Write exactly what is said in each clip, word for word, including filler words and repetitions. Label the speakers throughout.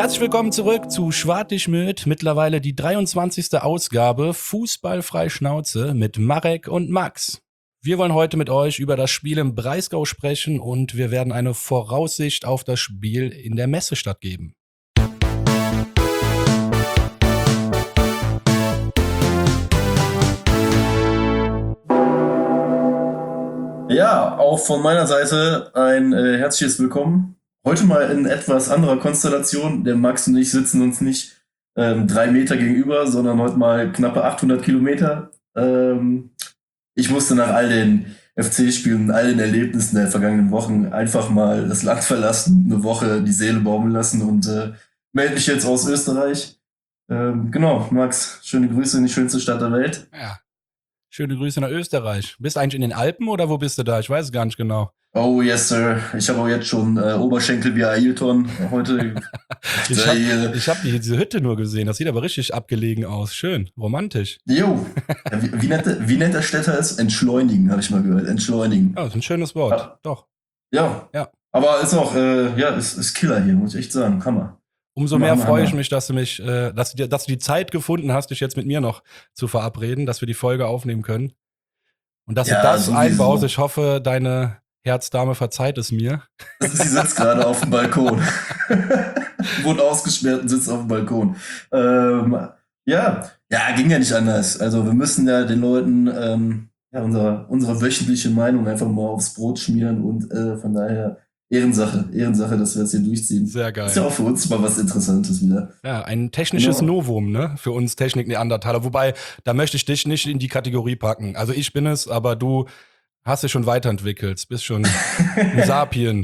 Speaker 1: Herzlich willkommen zurück zu Schwartig-Möd, mittlerweile die dreiundzwanzigste Ausgabe Fußballfrei Schnauze mit Marek und Max. Wir wollen heute mit euch über das Spiel im Breisgau sprechen und wir werden eine Voraussicht auf das Spiel in der Messestadt geben.
Speaker 2: Ja, auch von meiner Seite ein äh, herzliches Willkommen. Heute mal in etwas anderer Konstellation. Der Max und ich sitzen uns nicht ähm, drei Meter gegenüber, sondern heute mal knappe achthundert Kilometer. Ähm, ich musste nach all den F C-Spielen, all den Erlebnissen der vergangenen Wochen einfach mal das Land verlassen, eine Woche die Seele baumeln lassen und äh, melde mich jetzt aus Österreich. Ähm, genau, Max, schöne Grüße in die schönste Stadt der Welt.
Speaker 1: Ja, schöne Grüße nach Österreich. Bist du eigentlich in den Alpen oder wo bist du da? Ich weiß es gar nicht genau.
Speaker 2: Oh yes, Sir. Ich habe auch jetzt schon äh, Oberschenkel wie Ailton heute.
Speaker 1: ich habe hab diese Hütte nur gesehen. Das sieht aber richtig abgelegen aus. Schön, romantisch.
Speaker 2: Jo, ja, wie, wie, nennt der, wie nennt der Städter es? Entschleunigen, habe ich mal gehört. Entschleunigen.
Speaker 1: Ja, das ist ein schönes Wort.
Speaker 2: Ja.
Speaker 1: Doch.
Speaker 2: Ja. ja. Aber ist auch, äh, ja, ist, ist Killer hier, muss ich echt sagen. Hammer.
Speaker 1: Umso
Speaker 2: Hammer,
Speaker 1: mehr
Speaker 2: Hammer,
Speaker 1: freue ich
Speaker 2: Hammer.
Speaker 1: mich, dass du mich, äh, dass du, dass du die Zeit gefunden hast, dich jetzt mit mir noch zu verabreden, dass wir die Folge aufnehmen können. Und dass ja, du das sowieso einbaust. Ich hoffe, deine Herzdame verzeiht es mir.
Speaker 2: Sie sitzt gerade auf dem Balkon. Wurde ausgesperrt und sitzt auf dem Balkon. Ähm, ja, ja, ging ja nicht anders. Also wir müssen ja den Leuten ähm, ja, unsere, unsere wöchentliche Meinung einfach mal aufs Brot schmieren und äh, von daher Ehrensache, Ehrensache, dass wir das hier durchziehen.
Speaker 1: Sehr geil.
Speaker 2: Ist ja auch für uns mal was Interessantes wieder.
Speaker 1: Ja, ein technisches
Speaker 2: genau.
Speaker 1: Novum, ne? Für uns Technik-Neandertaler. Wobei, da möchte ich dich nicht in die Kategorie packen. Also ich bin es, aber du hast dich schon weiterentwickelt. Bist schon ein Sapien.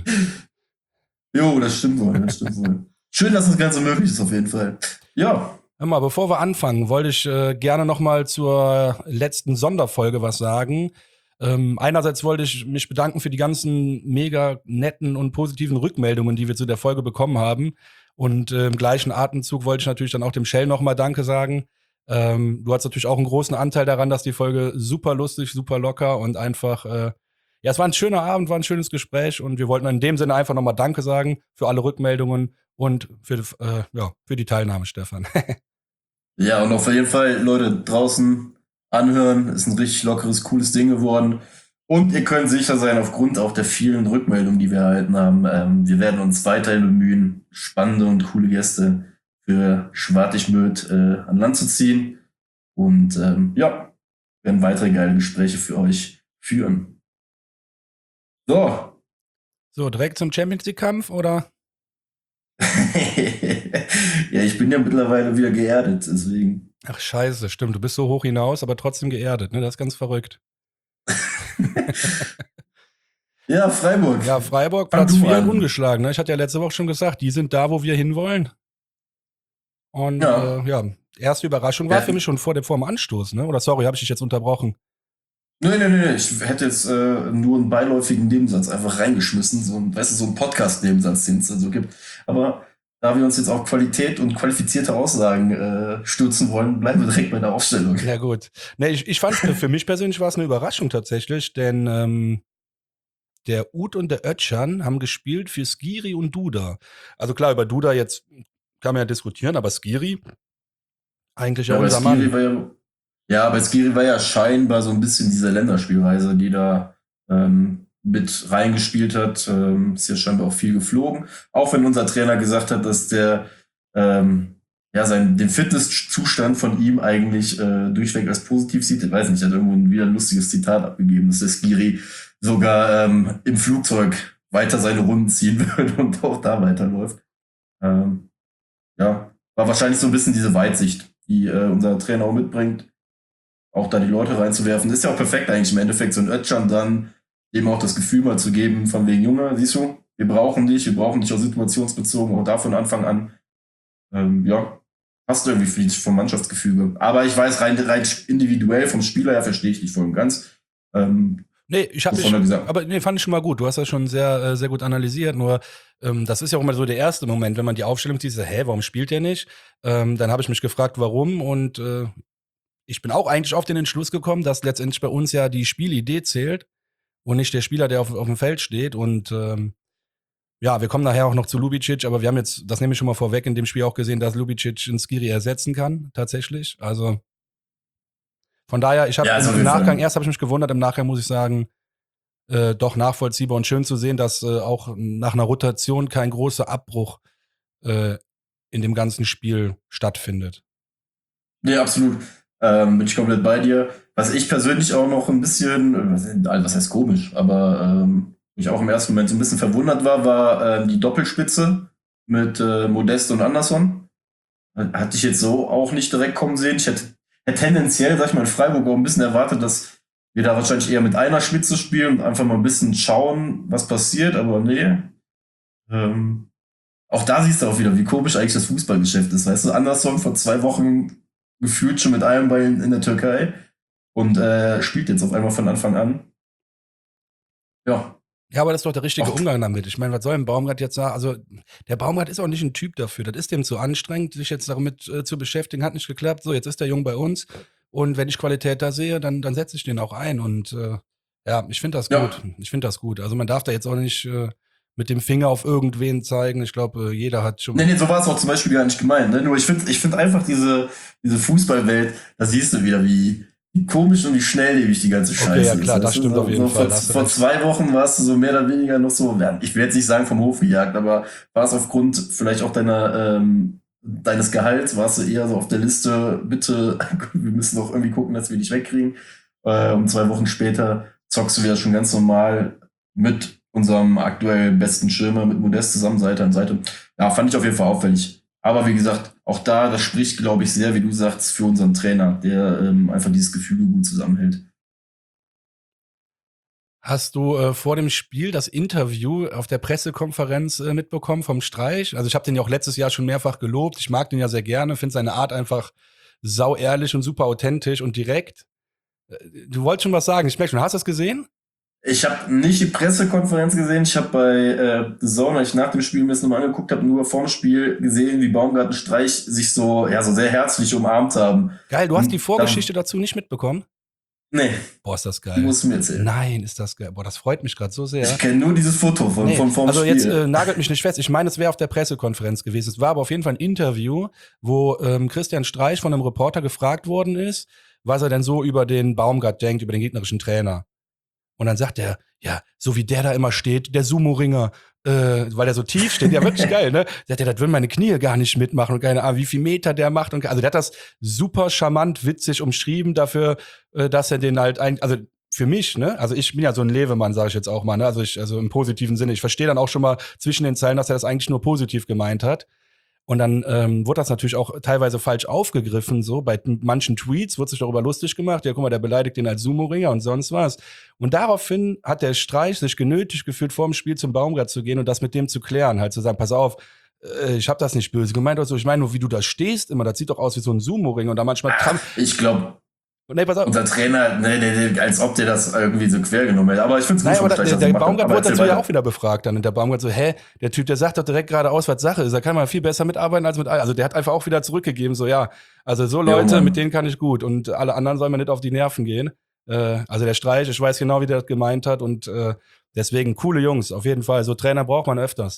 Speaker 2: Jo, das stimmt wohl, das stimmt wohl. Schön, dass das Ganze möglich ist, auf jeden Fall. Ja.
Speaker 1: Hör mal, bevor wir anfangen, wollte ich äh, gerne noch mal zur letzten Sonderfolge was sagen. Ähm, einerseits wollte ich mich bedanken für die ganzen mega netten und positiven Rückmeldungen, die wir zu der Folge bekommen haben. Und äh, im gleichen Atemzug wollte ich natürlich dann auch dem Shell noch mal Danke sagen. Ähm, du hast natürlich auch einen großen Anteil daran, dass die Folge super lustig, super locker und einfach, äh, ja, es war ein schöner Abend, war ein schönes Gespräch und wir wollten in dem Sinne einfach noch mal Danke sagen für alle Rückmeldungen und für, äh, ja, für die Teilnahme, Stefan.
Speaker 2: Ja, und auf jeden Fall, Leute, draußen anhören, ist ein richtig lockeres, cooles Ding geworden. Und ihr könnt sicher sein, aufgrund auch der vielen Rückmeldungen, die wir erhalten haben, ähm, wir werden uns weiterhin bemühen, spannende und coole Gäste für Schwartig-Möd äh, an Land zu ziehen. Und ähm, ja, werden weitere geile Gespräche für euch führen. So.
Speaker 1: So, direkt zum Champions League-Kampf, oder?
Speaker 2: Ja, ich bin ja mittlerweile wieder geerdet, deswegen.
Speaker 1: Ach scheiße, stimmt, du bist so hoch hinaus, aber trotzdem geerdet, ne? Das ist ganz verrückt.
Speaker 2: Ja, Freiburg.
Speaker 1: Ja, Freiburg, Platz vier ungeschlagen, ne? Ich hatte ja letzte Woche schon gesagt, die sind da, wo wir hinwollen. Und ja, äh, ja erste Überraschung war ja für mich schon vor dem, vor dem Anstoß, ne? Oder sorry, habe ich dich jetzt unterbrochen?
Speaker 2: Nee, nee, nee, ich hätte jetzt äh, nur einen beiläufigen Nebensatz einfach reingeschmissen, so ein, weißt du, so ein Podcast-Nebensatz, den es da so gibt. Aber da wir uns jetzt auf Qualität und qualifizierte Aussagen äh, stürzen wollen, bleiben wir direkt bei der Aufstellung.
Speaker 1: Ja gut. Nee, ich, ich fand, für mich persönlich war es eine Überraschung tatsächlich, denn ähm, der Uth und der Özcan haben gespielt für Skiri und Duda. Also klar, über Duda jetzt kann man ja diskutieren, aber Skiri eigentlich ja, ja unser Mann.
Speaker 2: War ja, ja, bei Skiri war ja scheinbar so ein bisschen diese Länderspielreise, die da ähm, mit reingespielt hat. Ähm, ist ja scheinbar auch viel geflogen. Auch wenn unser Trainer gesagt hat, dass der ähm, ja sein, den Fitnesszustand von ihm eigentlich äh, durchweg als positiv sieht. Ich weiß nicht, er hat irgendwo wieder ein lustiges Zitat abgegeben, dass der Skiri sogar ähm, im Flugzeug weiter seine Runden ziehen wird und auch da weiterläuft. Ähm, ja, war wahrscheinlich so ein bisschen diese Weitsicht, die äh, unser Trainer auch mitbringt, auch da die Leute reinzuwerfen. Ist ja auch perfekt eigentlich im Endeffekt, so ein Özcan dann eben auch das Gefühl mal zu geben, von wegen, Junge, siehst du, wir brauchen dich, wir brauchen dich auch situationsbezogen, auch da von Anfang an. Ähm, ja, passt irgendwie für dich vom Mannschaftsgefüge. Aber ich weiß, rein, rein individuell vom Spieler her verstehe ich dich voll und ganz. Ähm,
Speaker 1: Nee, ich habe mich, aber nee, fand ich schon mal gut. Du hast das schon sehr, sehr gut analysiert. Nur ähm, das ist ja auch immer so der erste Moment, wenn man die Aufstellung sieht, so, hä, warum spielt der nicht? Ähm, dann habe ich mich gefragt, warum. Und äh, ich bin auch eigentlich auf den Entschluss gekommen, dass letztendlich bei uns ja die Spielidee zählt und nicht der Spieler, der auf, auf dem Feld steht. Und ähm, Ja, wir kommen nachher auch noch zu Lubicic, aber wir haben jetzt, das nehme ich schon mal vorweg, in dem Spiel auch gesehen, dass Lubicic in Skiri ersetzen kann, tatsächlich. Also von daher, ich habe
Speaker 2: Ja, ist auf
Speaker 1: im
Speaker 2: jeden
Speaker 1: Nachgang,
Speaker 2: Fall.
Speaker 1: erst habe ich mich gewundert, im Nachgang muss ich sagen, äh, doch nachvollziehbar und schön zu sehen, dass äh, auch nach einer Rotation kein großer Abbruch äh, in dem ganzen Spiel stattfindet.
Speaker 2: Nee, absolut. Ähm, bin ich komplett bei dir. Was ich persönlich auch noch ein bisschen, äh, was, also was heißt komisch, aber ähm, ich auch im ersten Moment so ein bisschen verwundert war, war äh, die Doppelspitze mit äh, Modeste und Anderson. Hatte ich jetzt so auch nicht direkt kommen sehen. Ich hätte, hätte tendenziell, sag ich mal, in Freiburg auch ein bisschen erwartet, dass wir da wahrscheinlich eher mit einer Spitze spielen und einfach mal ein bisschen schauen, was passiert, aber nee. Ähm, auch da siehst du auch wieder, wie komisch eigentlich das Fußballgeschäft ist. Weißt du, Anderson vor zwei Wochen gefühlt schon mit einem Bein in der Türkei und äh, spielt jetzt auf einmal von Anfang an. Ja.
Speaker 1: Ja, aber das ist doch der richtige
Speaker 2: Auch,
Speaker 1: Umgang damit. Ich meine, was soll ein Baumgart jetzt sagen? Also, der Baumgart ist auch nicht ein Typ dafür. Das ist dem zu anstrengend, sich jetzt damit äh, zu beschäftigen. Hat nicht geklappt. So, jetzt ist der Jung bei uns. Und wenn ich Qualität da sehe, dann, dann setze ich den auch ein. Und äh, ja, ich finde das
Speaker 2: ja.
Speaker 1: gut. Ich finde das gut. Also, man darf da jetzt auch nicht äh, mit dem Finger auf irgendwen zeigen. Ich glaube, äh, jeder hat schon.
Speaker 2: Nee, nee, so war es auch zum Beispiel gar nicht gemeint. Ne? Nur ich finde ich find einfach diese, diese Fußballwelt, da siehst du wieder, wie, wie komisch und wie schnelllebig die ganze Scheiße
Speaker 1: Okay, ja klar,
Speaker 2: ist.
Speaker 1: das
Speaker 2: Weißt du?
Speaker 1: stimmt
Speaker 2: so,
Speaker 1: auf jeden
Speaker 2: so
Speaker 1: Fall.
Speaker 2: vor, vor zwei Wochen warst du so mehr oder weniger noch so, ich will jetzt nicht sagen vom Hof gejagt, aber war es aufgrund vielleicht auch deiner, ähm, deines Gehalts, warst du eher so auf der Liste, bitte, wir müssen doch irgendwie gucken, dass wir dich wegkriegen. Äh, und zwei Wochen später zockst du wieder schon ganz normal mit unserem aktuell besten Schirmer, mit Modest zusammen, Seite an Seite. Ja, fand ich auf jeden Fall auffällig. Aber wie gesagt, auch da, das spricht, glaube ich, sehr, wie du sagst, für unseren Trainer, der ähm, einfach dieses Gefüge gut zusammenhält.
Speaker 1: Hast du äh, vor dem Spiel das Interview auf der Pressekonferenz äh, mitbekommen vom Streich? Also ich habe den ja auch letztes Jahr schon mehrfach gelobt. Ich mag den ja sehr gerne, finde seine Art einfach sau ehrlich und super authentisch und direkt. Äh, Du wolltest schon was sagen, ich merke schon. Hast du das gesehen?
Speaker 2: Ich habe nicht die Pressekonferenz gesehen. Ich habe bei äh, The Zone, als ich nach dem Spiel mir das nochmal angeguckt habe, nur vorm Spiel gesehen, wie Baumgart und Streich sich so, ja, so sehr herzlich umarmt haben.
Speaker 1: Geil, du hast die
Speaker 2: Und
Speaker 1: Vorgeschichte
Speaker 2: dann,
Speaker 1: dazu nicht mitbekommen?
Speaker 2: nee,
Speaker 1: Boah, ist das
Speaker 2: die
Speaker 1: geil.
Speaker 2: musst du mir erzählen.
Speaker 1: Nein, ist das geil. Boah, das freut mich gerade so sehr.
Speaker 2: Ich kenne nur dieses Foto von,
Speaker 1: Nee,
Speaker 2: von vorm
Speaker 1: also
Speaker 2: Spiel.
Speaker 1: jetzt äh, nagelt mich nicht fest. Ich meine, es wäre auf der Pressekonferenz gewesen. Es war aber auf jeden Fall ein Interview, wo ähm, Christian Streich von einem Reporter gefragt worden ist, was er denn so über den Baumgart denkt, über den gegnerischen Trainer. Und dann sagt er, ja, so wie der da immer steht, der Sumo-Ringer, äh, weil er so tief steht, ja wirklich geil, ne? Sagt er, das würden meine Knie gar nicht mitmachen und keine Ahnung, wie viel Meter der macht. Und also der hat das super charmant, witzig umschrieben dafür, äh, dass er den halt eigentlich, also für mich, ne? Also ich bin ja so ein Levemann, sage ich jetzt auch mal, ne? Also ich, also im positiven Sinne. Ich verstehe dann auch schon mal zwischen den Zeilen, dass er das eigentlich nur positiv gemeint hat. Und dann ähm, wurde das natürlich auch teilweise falsch aufgegriffen, so. Bei manchen Tweets wurde sich darüber lustig gemacht. Ja, guck mal, der beleidigt den als Sumo-Ringer und sonst was. Und daraufhin hat der Streich sich genötigt gefühlt, vor dem Spiel zum Baumgart zu gehen und das mit dem zu klären. Halt zu sagen, pass auf, äh, ich habe das nicht böse gemeint oder so. Ich meine nur, wie du da stehst immer, das sieht doch aus wie so ein Sumo-Ring. Und da manchmal
Speaker 2: Ach, ich glaube,
Speaker 1: nee, pass auf.
Speaker 2: unser Trainer, nee, nee, nee, als ob der das irgendwie so quer genommen hätte. Aber ich finde es
Speaker 1: Nein,
Speaker 2: gut,
Speaker 1: aber
Speaker 2: vom
Speaker 1: da,
Speaker 2: Streich,
Speaker 1: der,
Speaker 2: dass er
Speaker 1: der
Speaker 2: macht.
Speaker 1: Baumgart
Speaker 2: Aber
Speaker 1: wurde
Speaker 2: erzähl
Speaker 1: dazu ja
Speaker 2: weiter.
Speaker 1: auch wieder befragt dann. Und der Baumgart so, hä, der Typ, der sagt doch direkt geradeaus, was Sache ist. Da kann man viel besser mitarbeiten als mit all. Also der hat einfach auch wieder zurückgegeben, so ja, also so
Speaker 2: Jo,
Speaker 1: Leute,
Speaker 2: Mann.
Speaker 1: mit denen kann ich gut. Und alle anderen sollen mir nicht auf die Nerven gehen. Äh, also der Streich, ich weiß genau, wie der das gemeint hat. Und äh, deswegen, coole Jungs, auf jeden Fall. So Trainer braucht man öfters.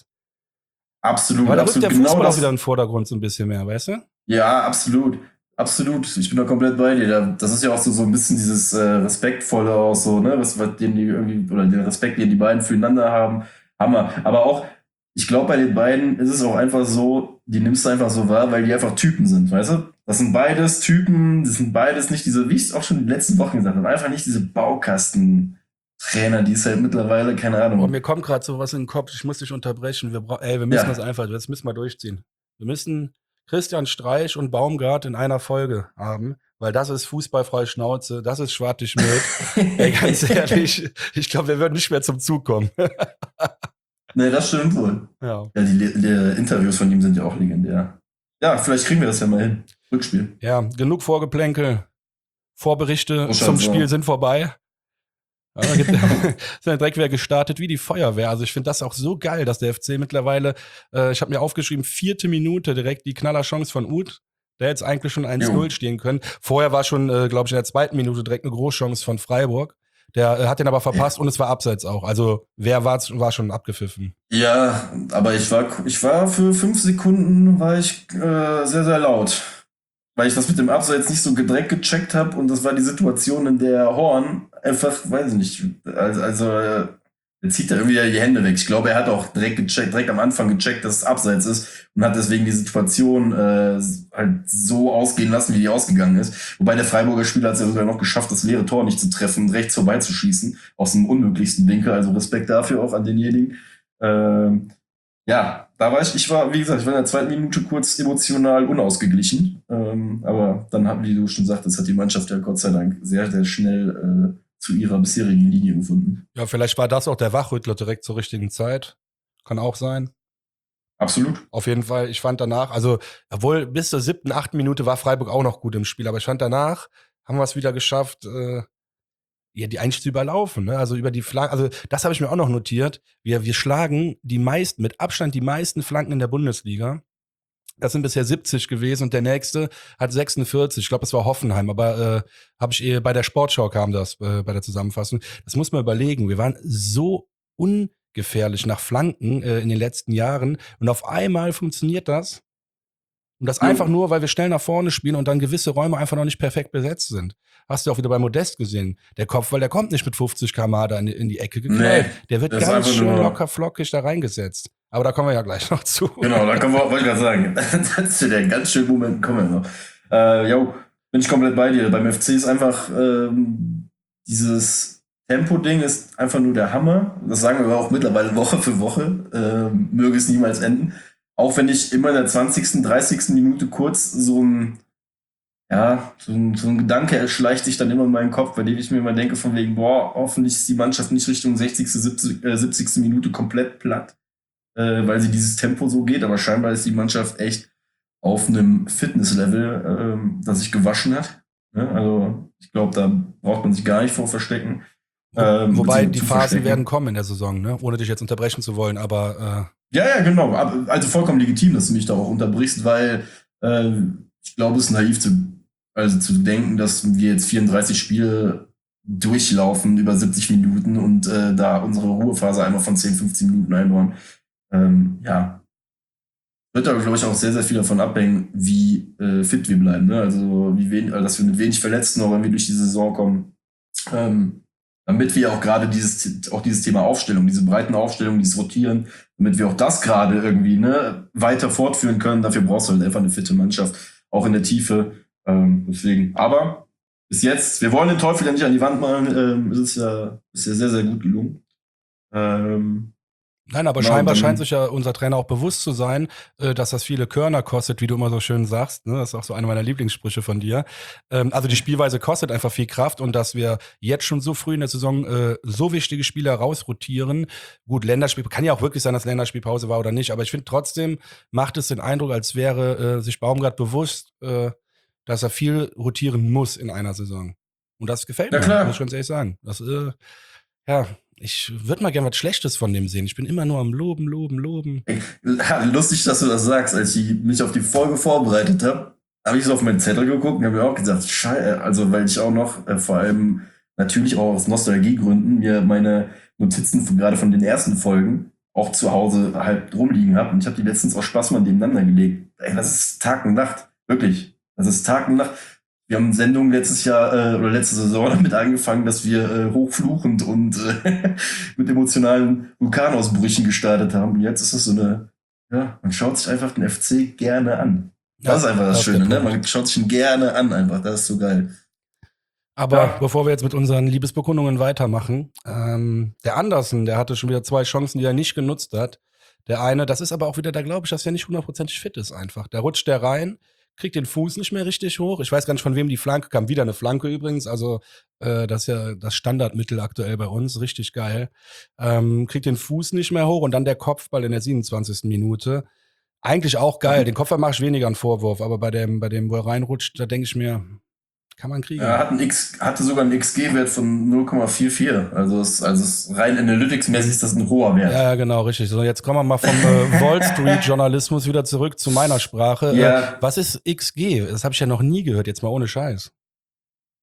Speaker 2: Absolut,
Speaker 1: Aber da rückt
Speaker 2: absolut.
Speaker 1: der
Speaker 2: Genau
Speaker 1: Fußball auch
Speaker 2: das.
Speaker 1: wieder in den Vordergrund so ein bisschen mehr, weißt du?
Speaker 2: Ja, absolut. Absolut. Ich bin da komplett bei dir. Da- Das ist ja auch so, so ein bisschen dieses äh, Respektvolle auch so, ne? Was, was den die irgendwie, oder den Respekt, den die beiden füreinander haben. Hammer. Aber auch, ich glaube, bei den beiden ist es auch einfach so, die nimmst du einfach so wahr, weil die einfach Typen sind, weißt du? Das sind beides Typen, das sind beides nicht diese, wie ich es auch schon in den letzten Wochen gesagt habe, einfach nicht diese Baukasten-Trainer, die es halt mittlerweile, keine Ahnung.
Speaker 1: Oh, mir kommt gerade so was in den Kopf, ich muss dich unterbrechen. Wir bra- ey, wir müssen
Speaker 2: Ja.
Speaker 1: das einfach, das müssen wir durchziehen. Wir müssen Christian Streich und Baumgart in einer Folge haben, weil das ist fußballfreie Schnauze, das ist schwartig mit. Ey, ganz ehrlich, ich glaube, wir würden nicht mehr zum Zug kommen.
Speaker 2: Nee, das stimmt wohl.
Speaker 1: Ja.
Speaker 2: Ja, die, die Interviews von ihm sind ja auch legendär. Ja, vielleicht kriegen wir das ja mal hin. Rückspiel.
Speaker 1: Ja, genug Vorgeplänkel. Vorberichte
Speaker 2: Oh,
Speaker 1: zum
Speaker 2: Scheiße.
Speaker 1: Spiel sind vorbei. Ja, gibt, sind direkt wieder gestartet wie die Feuerwehr. Also ich finde das auch so geil, dass der F C mittlerweile, äh, ich habe mir aufgeschrieben, vierte Minute direkt die Knallerchance von Uth. Der hätte eigentlich schon eins null
Speaker 2: Jo.
Speaker 1: stehen können. Vorher war schon, äh, glaube ich, in der zweiten Minute direkt eine Großchance von Freiburg. Der äh, hat den aber verpasst und es war abseits auch. Also wer war, war schon abgepfiffen.
Speaker 2: Ja, aber ich war, ich war für fünf Sekunden war ich äh, sehr, sehr laut. Weil ich das mit dem Abseits nicht so direkt gecheckt habe und das war die Situation, in der Horn einfach, weiß ich nicht, also, also äh, er zieht da irgendwie die Hände weg. Ich glaube, er hat auch direkt gecheckt, direkt am Anfang gecheckt, dass es Abseits ist und hat deswegen die Situation äh, halt so ausgehen lassen, wie die ausgegangen ist. Wobei der Freiburger Spieler hat es ja sogar noch geschafft, das leere Tor nicht zu treffen und rechts vorbeizuschießen, aus dem unmöglichsten Winkel. Also Respekt dafür auch an denjenigen. Ähm, ja, da war ich, ich war, wie gesagt, ich war in der zweiten Minute kurz emotional unausgeglichen. Ähm, aber dann hat, wie du schon sagtest, hat die Mannschaft ja Gott sei Dank sehr, sehr schnell äh, zu ihrer bisherigen Linie gefunden.
Speaker 1: Ja, vielleicht war das auch der Wachrüttler direkt zur richtigen Zeit. Kann auch sein.
Speaker 2: Absolut.
Speaker 1: Auf jeden Fall, ich fand danach, also obwohl bis zur siebten, achten Minute war Freiburg auch noch gut im Spiel, aber ich fand danach, haben wir es wieder geschafft, äh, ja, die eigentlich zu überlaufen, ne? Also über die Flanken, also das habe ich mir auch noch notiert. Wir, wir schlagen die meisten, mit Abstand die meisten Flanken in der Bundesliga. Das sind bisher siebzig gewesen und der nächste hat sechsundvierzig. Ich glaube, es war Hoffenheim, aber äh, habe ich eh, bei der Sportschau kam das äh, bei der Zusammenfassung. Das muss man überlegen. Wir waren so ungefährlich nach Flanken äh, in den letzten Jahren und auf einmal funktioniert das. Und das
Speaker 2: Ja.
Speaker 1: einfach nur, weil wir schnell nach vorne spielen und dann gewisse Räume einfach noch nicht perfekt besetzt sind. Hast du auch wieder bei Modest gesehen. Der Kopfball, der kommt nicht mit fünfzig Kilometer pro Stunde da in, in die Ecke geknallt.
Speaker 2: Nee,
Speaker 1: der wird
Speaker 2: das ist
Speaker 1: ganz
Speaker 2: einfach
Speaker 1: schön
Speaker 2: nur-
Speaker 1: locker flockig da reingesetzt. Aber da kommen wir ja gleich noch zu.
Speaker 2: Genau, da kommen wir, wollte ich gerade sagen. Das ist ja der ganz schöne Moment, kommen wir noch. Äh, jo, bin ich komplett bei dir. Beim F C ist einfach ähm, dieses Tempo-Ding ist einfach nur der Hammer. Das sagen wir aber auch mittlerweile Woche für Woche. Ähm, möge es niemals enden. Auch wenn ich immer in der zwanzigsten, dreißigsten Minute kurz so ein, ja, so ein, so ein Gedanke erschleicht sich dann immer in meinen Kopf, bei dem ich mir immer denke, von wegen, boah, hoffentlich ist die Mannschaft nicht Richtung sechzigste, siebzigste, äh, siebzigste Minute komplett platt, äh, weil sie dieses Tempo so geht. Aber scheinbar ist die Mannschaft echt auf einem Fitnesslevel, ähm, das sich gewaschen hat. Ja, also ich glaube, da braucht man sich gar nicht vor verstecken. Ähm,
Speaker 1: Wobei
Speaker 2: beziehungsweise
Speaker 1: die
Speaker 2: zu
Speaker 1: Phasen
Speaker 2: verstecken.
Speaker 1: werden kommen in der Saison, ne? Ohne dich jetzt unterbrechen zu wollen, aber
Speaker 2: Ja, ja, genau. Ab- Also vollkommen legitim, dass du mich da auch unterbrichst, weil äh, ich glaube, es ist naiv zu, also zu denken, dass wir jetzt vierunddreißig Spiele durchlaufen über siebzig Minuten und äh, da unsere Ruhephase einmal von zehn, fünfzehn Minuten einbauen. Ähm, ja. Wird aber, glaube ich, auch sehr, sehr viel davon abhängen, wie äh, fit wir bleiben. Ne? Also, wie wenig, also, dass wir mit wenig Verletzten auch irgendwie durch die Saison kommen. Ähm, damit wir auch gerade dieses, auch dieses Thema Aufstellung, diese breiten Aufstellungen, dieses Rotieren, damit wir auch das gerade irgendwie ne, weiter fortführen können. Dafür brauchst du halt einfach eine fitte Mannschaft, auch in der Tiefe. Ähm, deswegen. Aber bis jetzt, wir wollen den Teufel ja nicht an die Wand malen. Ähm, es ist ja, ist ja sehr, sehr gut gelungen. Ähm,
Speaker 1: nein, aber
Speaker 2: Genau,
Speaker 1: scheinbar
Speaker 2: dann-
Speaker 1: scheint sich ja unser Trainer auch bewusst zu sein, äh, dass das viele Körner kostet, wie du immer so schön sagst. Ne? Das ist auch so einer meiner Lieblingssprüche von dir. Ähm, also die Spielweise kostet einfach viel Kraft und dass wir jetzt schon so früh in der Saison äh, so wichtige Spieler rausrotieren. Gut, Länderspiel, kann ja auch wirklich sein, dass Länderspielpause war oder nicht, aber ich finde trotzdem macht es den Eindruck, als wäre äh, sich Baumgart bewusst, äh, dass er viel rotieren muss in einer Saison. Und das gefällt
Speaker 2: Ja,
Speaker 1: mir,
Speaker 2: klar.
Speaker 1: muss ich ganz ehrlich sagen. Das, äh, ja, ich würde mal gerne was Schlechtes von dem sehen. Ich bin immer nur am Loben, Loben, Loben.
Speaker 2: Ja, lustig, dass du das sagst. Als ich mich auf die Folge vorbereitet habe, habe ich so auf meinen Zettel geguckt und habe mir auch gesagt, scheiße, also weil ich auch noch, äh, vor allem natürlich auch aus Nostalgiegründen, mir meine Notizen von, gerade von den ersten Folgen auch zu Hause halt rumliegen habe. Und ich habe die letztens aus Spaß mal nebeneinander gelegt. Ey, das ist Tag und Nacht. Wirklich. Das ist Tag und Nacht. Wir haben Sendungen letztes Jahr äh, oder letzte Saison damit angefangen, dass wir äh, hochfluchend und äh, mit emotionalen Vulkanausbrüchen gestartet haben. Und jetzt ist es so eine, ja, man schaut sich einfach den F C gerne an. Das ist einfach das
Speaker 1: das ist der
Speaker 2: Schöne, ne?
Speaker 1: Punkt.
Speaker 2: Man schaut sich ihn gerne an einfach. Das ist so geil.
Speaker 1: Aber
Speaker 2: Ja.
Speaker 1: bevor wir jetzt mit unseren Liebesbekundungen weitermachen, ähm, der Andersen, der hatte schon wieder zwei Chancen, die er nicht genutzt hat. Der eine, das ist aber auch wieder, da glaube ich, dass er nicht hundertprozentig fit ist einfach. Da rutscht der rein, kriegt den Fuß nicht mehr richtig hoch. Ich weiß gar nicht, von wem die Flanke kam. Wieder eine Flanke übrigens. Also äh, das ist ja das Standardmittel aktuell bei uns. Richtig geil. Ähm, kriegt den Fuß nicht mehr hoch und dann der Kopfball in der siebenundzwanzigsten Minute. Eigentlich auch geil. Den Kopfball mache ich weniger einen Vorwurf, aber bei dem, bei dem, wo er reinrutscht, da denke ich mir, kann man kriegen.
Speaker 2: Er hat einen X, hatte sogar einen X G-Wert von null Komma vierundvierzig. Also, es, also es rein Analytics-mäßig ist das ein hoher Wert.
Speaker 1: Ja, genau, richtig. So, jetzt kommen wir mal vom äh, Wall Street-Journalismus wieder zurück zu meiner Sprache.
Speaker 2: Ja.
Speaker 1: Äh, was ist X G? Das habe ich ja noch nie gehört, jetzt mal ohne Scheiß.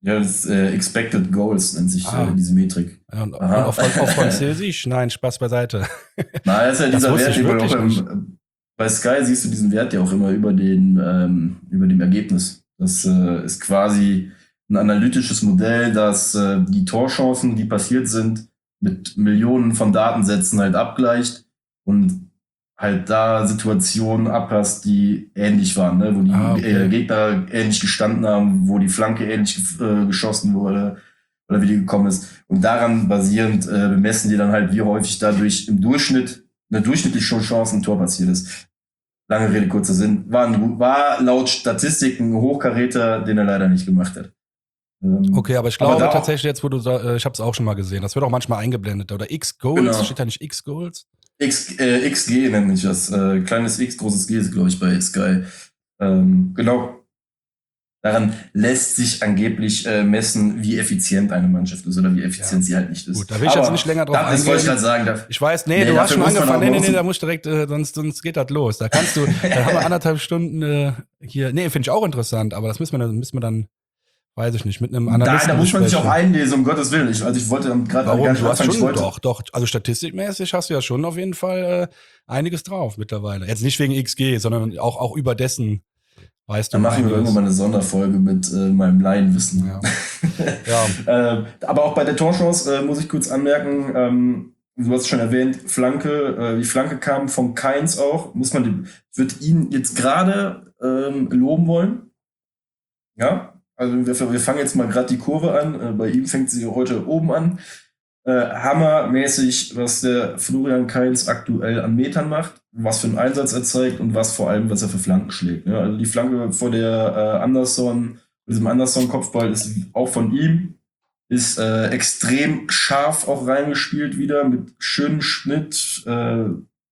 Speaker 2: Ja, das äh, Expected Goals nennt sich
Speaker 1: Ah.
Speaker 2: äh, diese Metrik.
Speaker 1: Ja, und, und
Speaker 2: Aha.
Speaker 1: auf, auf Französisch? Nein, Spaß beiseite.
Speaker 2: Na, das ist ja
Speaker 1: Das
Speaker 2: dieser
Speaker 1: wusste
Speaker 2: Wert,
Speaker 1: ich
Speaker 2: den man auch
Speaker 1: wirklich
Speaker 2: im, bei Sky siehst du diesen Wert ja auch immer über den ähm, über dem Ergebnis. Das äh, ist quasi ein analytisches Modell, das äh, die Torchancen, die passiert sind, mit Millionen von Datensätzen halt abgleicht und halt da Situationen abpasst, die ähnlich waren, ne? Wo die
Speaker 1: Ah, okay.
Speaker 2: äh, Gegner ähnlich gestanden haben, wo die Flanke ähnlich äh, geschossen wurde oder wie die gekommen ist. Und daran basierend äh, bemessen die dann halt, wie häufig dadurch im Durchschnitt eine durchschnittliche Chance ein Tor passiert ist. Lange Rede, kurzer Sinn. War, ein, war laut Statistik ein Hochkaräter, den er leider nicht gemacht hat. Ähm,
Speaker 1: Okay, aber ich
Speaker 2: aber
Speaker 1: glaube
Speaker 2: da auch-
Speaker 1: tatsächlich jetzt, wo du sa- äh, ich habe es auch schon mal gesehen. Das wird auch manchmal eingeblendet. Oder X-Goals,
Speaker 2: Genau.
Speaker 1: steht da nicht X-Goals?
Speaker 2: X, äh, X G nennt sich das. Äh, kleines X, großes G ist, glaube ich, bei Sky. Ähm, genau. Daran lässt sich angeblich äh, messen, wie effizient eine Mannschaft ist oder wie effizient
Speaker 1: Ja.
Speaker 2: sie halt nicht ist.
Speaker 1: Gut, da will ich jetzt nicht länger drauf
Speaker 2: da, Das wollte ich
Speaker 1: eingehen.
Speaker 2: gerade sagen. Da,
Speaker 1: Ich weiß, nee,
Speaker 2: Nee,
Speaker 1: du hast
Speaker 2: dafür
Speaker 1: schon
Speaker 2: muss man
Speaker 1: angefangen.
Speaker 2: auch
Speaker 1: Nee, nee,
Speaker 2: los.
Speaker 1: nee, da musst du direkt, äh, sonst, sonst geht das los. Da kannst du, da haben wir anderthalb Stunden äh, hier. Nee, finde ich auch interessant, aber das müssen wir, dann- müssen wir dann, weiß ich nicht, mit einem
Speaker 2: da,
Speaker 1: Analysten
Speaker 2: da muss man sich auch
Speaker 1: besprechen.
Speaker 2: einlesen, um Gottes Willen. Ich, also ich wollte dann gerade
Speaker 1: Warum?
Speaker 2: gar nicht
Speaker 1: Du hast
Speaker 2: anfangen. Ich
Speaker 1: schon,
Speaker 2: wollte,
Speaker 1: doch, doch. Also statistikmäßig hast du ja schon auf jeden Fall äh, einiges drauf mittlerweile. Jetzt nicht wegen X G, sondern auch, auch über dessen, weißt du,
Speaker 2: Dann machen wir
Speaker 1: einiges.
Speaker 2: irgendwann mal eine Sonderfolge mit äh, meinem Laienwissen.
Speaker 1: Ja. Ja.
Speaker 2: äh, aber auch bei der Torchance äh, muss ich kurz anmerken, ähm, du hast es schon erwähnt, Flanke, äh, die Flanke kam von Keins auch, muss man, den- ich würde ihn jetzt gerade ähm, loben wollen. Ja, also wir, wir fangen jetzt mal gerade die Kurve an, äh, bei ihm fängt sie heute oben an. Äh, hammermäßig, was der Florian Kainz aktuell an Metern macht, was für einen Einsatz er zeigt und was vor allem, was er für Flanken schlägt. Ne? Also die Flanke vor der äh, Anderson, diesem Anderson-Kopfball ist auch von ihm, ist äh, extrem scharf auch reingespielt wieder, mit schönem Schnitt. Äh,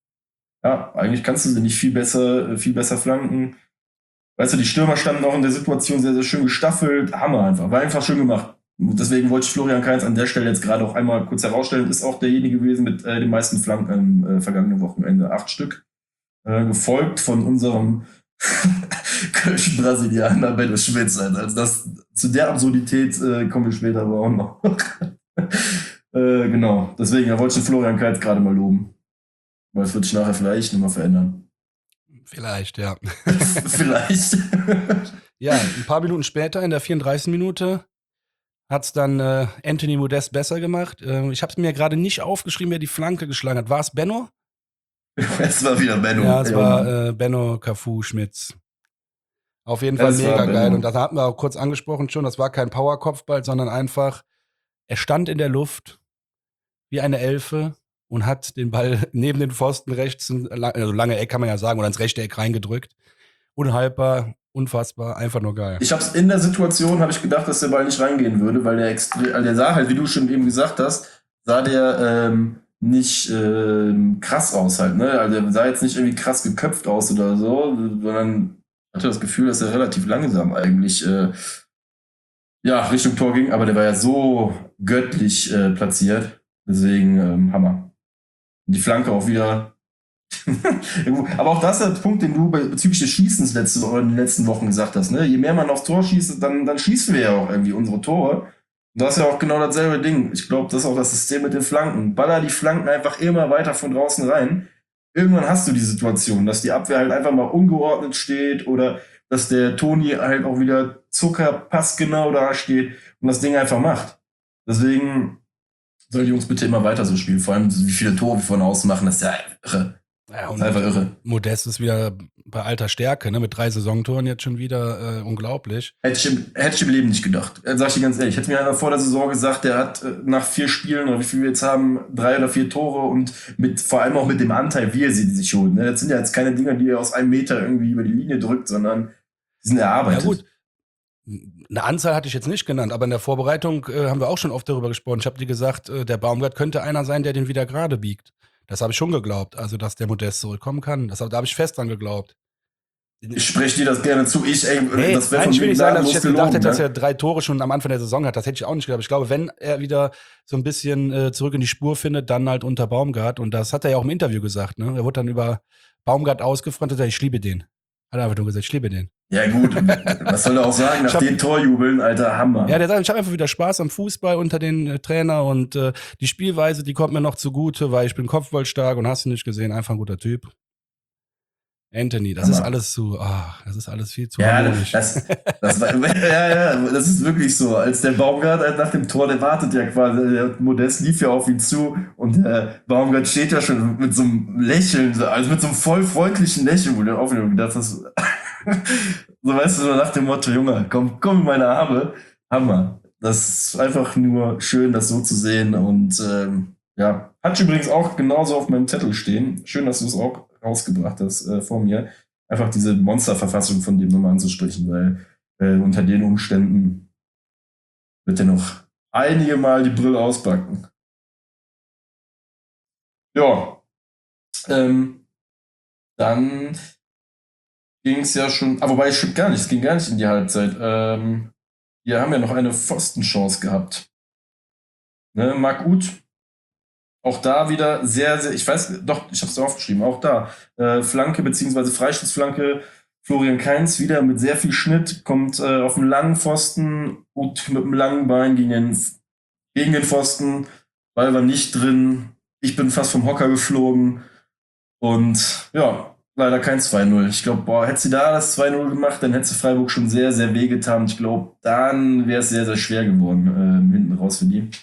Speaker 2: ja, eigentlich kannst du sie nicht viel besser, äh, viel besser flanken. Weißt du, die Stürmer standen auch in der Situation sehr, sehr schön gestaffelt. Hammer einfach, war einfach schön gemacht. Und deswegen wollte ich Florian Kainz an der Stelle jetzt gerade auch einmal kurz herausstellen, ist auch derjenige gewesen mit äh, den meisten Flanken am äh, vergangenen Wochenende. Acht Stück. Äh, gefolgt von unserem kölschen Brasilianer Benno Schmitz. Also das, zu der Absurdität äh, kommen wir später aber auch noch. äh, genau, deswegen da wollte ich den Florian Kainz gerade mal loben. Weil es wird sich nachher vielleicht nochmal verändern.
Speaker 1: Vielleicht, ja.
Speaker 2: Vielleicht.
Speaker 1: Ja, ein paar Minuten später, in der vierunddreißigsten Minute, hat es dann äh, Anthony Modest besser gemacht. Äh, ich habe es mir gerade nicht aufgeschrieben, wer die Flanke geschlagen hat. War es Benno?
Speaker 2: Es war wieder Benno.
Speaker 1: Ja, es
Speaker 2: Ja,
Speaker 1: war
Speaker 2: Mann.
Speaker 1: äh, Benno Cafu Schmitz. Auf jeden Fall
Speaker 2: Es war
Speaker 1: mega geil.
Speaker 2: Benno.
Speaker 1: Und das hatten wir auch kurz angesprochen schon. Das war kein Powerkopfball, sondern einfach, er stand in der Luft wie eine Elfe und hat den Ball neben den Pfosten rechts, also lange Eck kann man ja sagen, oder ins rechte Eck reingedrückt. Unhaltbar, unfassbar, einfach nur geil.
Speaker 2: Ich hab's in der Situation, habe ich gedacht, dass der Ball nicht reingehen würde, weil der extrem, also der sah halt, wie du schon eben gesagt hast, sah der ähm, nicht ähm, krass aus halt, ne? Also der sah jetzt nicht irgendwie krass geköpft aus oder so, sondern ich hatte das Gefühl, dass er relativ langsam eigentlich äh, ja, Richtung Tor ging, aber der war ja so göttlich äh, platziert. Deswegen ähm, Hammer. Und die Flanke auch wieder. Ja, gut. Aber auch das ist der Punkt, den du be- bezüglich des Schießens letzte, oder in den letzten Wochen gesagt hast. Ne? Je mehr man aufs Tor schießt, dann, dann schießen wir ja auch irgendwie unsere Tore. Und das ist ja auch genau dasselbe Ding. Ich glaube, das ist auch das System mit den Flanken. Baller die Flanken einfach immer weiter von draußen rein. Irgendwann hast du die Situation, dass die Abwehr halt einfach mal ungeordnet steht oder dass der Toni halt auch wieder zuckerpassgenau da steht und das Ding einfach macht. Deswegen sollen die Jungs bitte immer weiter so spielen. Vor allem, wie viele Tore wir von außen machen, das ist ja irre.
Speaker 1: Ja,
Speaker 2: Das
Speaker 1: und
Speaker 2: ist einfach irre.
Speaker 1: Modest ist wieder bei alter Stärke, ne? Mit drei Saisontoren jetzt schon wieder äh, unglaublich.
Speaker 2: Hätte ich, im, hätte ich im Leben nicht gedacht. Äh, Sag ich dir ganz ehrlich. Hätte mir einer vor der Saison gesagt, der hat äh, nach vier Spielen, oder wie viel wir jetzt haben, drei oder vier Tore und mit vor allem auch mit dem Anteil, wie er sie sich holt. Ne? Das sind ja jetzt keine Dinger, die er aus einem Meter irgendwie über die Linie drückt, sondern die sind erarbeitet.
Speaker 1: Ja gut, eine Anzahl hatte ich jetzt nicht genannt, aber in der Vorbereitung äh, haben wir auch schon oft darüber gesprochen. Ich habe dir gesagt, äh, der Baumgart könnte einer sein, der den wieder gerade biegt. Das habe ich schon geglaubt, also dass der Modest zurückkommen kann. Das, da habe ich fest dran geglaubt.
Speaker 2: Ich spreche dir das gerne zu. Ich, ey,
Speaker 1: Nee,
Speaker 2: das wäre
Speaker 1: nein,
Speaker 2: von
Speaker 1: ich will
Speaker 2: mir
Speaker 1: nicht sagen, dass
Speaker 2: gnadenlos
Speaker 1: ich jetzt gedacht
Speaker 2: gelogen,
Speaker 1: hätte, dass
Speaker 2: ne?
Speaker 1: er drei Tore schon am Anfang der Saison hat. Das hätte ich auch nicht gedacht. Ich glaube, wenn er wieder so ein bisschen äh, zurück in die Spur findet, dann halt unter Baumgart. Und das hat er ja auch im Interview gesagt. Ne? Er wurde dann über Baumgart ausgefrontet, ich liebe den. Hat er einfach nur gesagt, ich liebe den.
Speaker 2: Ja gut, was soll er auch sagen, nach
Speaker 1: hab,
Speaker 2: den Torjubeln, alter Hammer.
Speaker 1: Ja, der sagt, ich habe einfach wieder Spaß am Fußball unter den äh, Trainer und äh, die Spielweise, die kommt mir noch zugute, weil ich bin kopfballstark und hast du nicht gesehen, einfach ein guter Typ. Anthony, das
Speaker 2: Hammer.
Speaker 1: ist alles zu, ah, das ist alles viel zu
Speaker 2: ja,
Speaker 1: harmonisch.
Speaker 2: Das, das war, ja, ja, das ist wirklich so. Als der Baumgart halt nach dem Tor, der wartet ja quasi, der Modest lief ja auf ihn zu und der Baumgart steht ja schon mit so einem Lächeln, also mit so einem voll freundlichen Lächeln, wo du auf ihn gedacht hast, so weißt du, so nach dem Motto, Junge, komm, komm in meine Arme. Hammer. Das ist einfach nur schön, das so zu sehen und ähm, ja, hat übrigens auch genauso auf meinem Zettel stehen. Schön, dass du es auch rausgebracht hast äh, vor mir. Einfach diese Monsterverfassung von dem nochmal anzusprechen, weil äh, unter den Umständen wird er noch einige Mal die Brille auspacken. Ja. Ähm, dann ging es ja schon, aber wobei es stimmt gar nicht, es ging gar nicht in die Halbzeit. Ähm, wir haben ja noch eine Pfostenchance gehabt. Ne, Marc Uth, auch da wieder sehr, sehr, ich weiß, doch, ich habe es aufgeschrieben, auch da. Äh, Flanke beziehungsweise Freistoßflanke, Florian Kainz wieder mit sehr viel Schnitt, kommt äh, auf einen langen Pfosten, Uth mit einem langen Bein gegen den, gegen den Pfosten, Ball war nicht drin, ich bin fast vom Hocker geflogen und ja, leider kein zwei null. Ich glaube, boah, hätte sie da das zwei null gemacht, dann hätte sie Freiburg schon sehr, sehr wehgetan. Ich glaube, dann wäre es sehr, sehr schwer geworden, äh, hinten raus für die.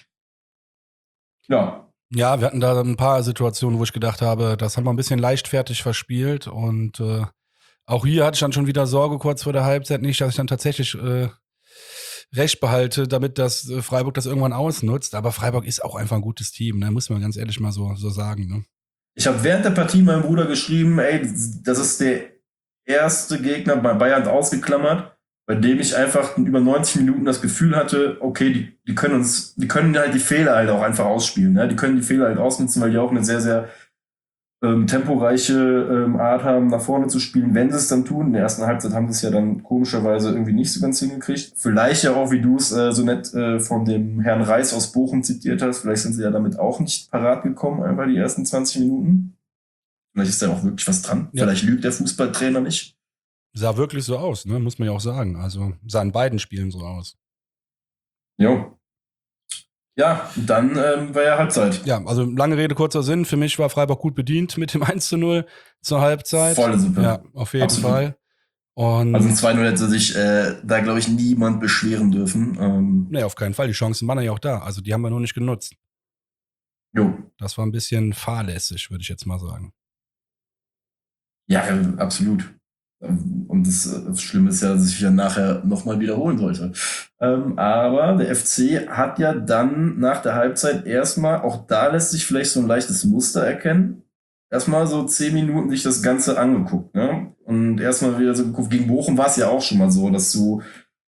Speaker 2: Ja.
Speaker 1: Ja, wir hatten da ein paar Situationen, wo ich gedacht habe, das haben wir ein bisschen leichtfertig verspielt und äh, auch hier hatte ich dann schon wieder Sorge kurz vor der Halbzeit nicht, dass ich dann tatsächlich äh, Recht behalte, damit das äh, Freiburg das irgendwann ausnutzt. Aber Freiburg ist auch einfach ein gutes Team, ne? Muss man ganz ehrlich mal so, so sagen. Ne?
Speaker 2: Ich habe während der Partie meinem Bruder geschrieben, ey, das ist der erste Gegner bei Bayern ausgeklammert, bei dem ich einfach über neunzig Minuten das Gefühl hatte, okay, die, die können uns, die können halt die Fehler halt auch einfach ausspielen. Ne? Die können die Fehler halt ausnutzen, weil die auch eine sehr, sehr ähm, temporeiche ähm, Art haben, nach vorne zu spielen, wenn sie es dann tun. In der ersten Halbzeit haben sie es ja dann komischerweise irgendwie nicht so ganz hingekriegt. Vielleicht ja auch, wie du es äh, so nett äh, von dem Herrn Reis aus Bochum zitiert hast, vielleicht sind sie ja damit auch nicht parat gekommen, einfach die ersten zwanzig Minuten. Vielleicht ist da auch wirklich was dran. Ja. Vielleicht lügt der Fußballtrainer nicht.
Speaker 1: Sah wirklich so aus, ne? Muss man ja auch sagen. Also sah in beiden Spielen so aus.
Speaker 2: Jo. Ja, dann ähm, war ja Halbzeit.
Speaker 1: Ja, also lange Rede, kurzer Sinn. Für mich war Freiburg gut bedient mit dem eins zu null zur Halbzeit.
Speaker 2: Voll super.
Speaker 1: Ja, auf jeden Absolut. Fall. Und
Speaker 2: also ein zwei null hätte sich äh, da, glaube ich, niemand beschweren dürfen. Ähm,
Speaker 1: nee, auf keinen Fall. Die Chancen waren ja auch da. Also die haben wir nur nicht genutzt.
Speaker 2: Jo.
Speaker 1: Das war ein bisschen fahrlässig, würde ich jetzt mal sagen.
Speaker 2: Ja, absolut. Und das, das Schlimme ist ja, dass ich ja nachher nochmal wiederholen sollte. Ähm, aber der F C hat ja dann nach der Halbzeit erstmal, auch da lässt sich vielleicht so ein leichtes Muster erkennen, erstmal so zehn Minuten sich das Ganze angeguckt. Ne? Und erstmal wieder so geguckt, gegen Bochum war es ja auch schon mal so, dass du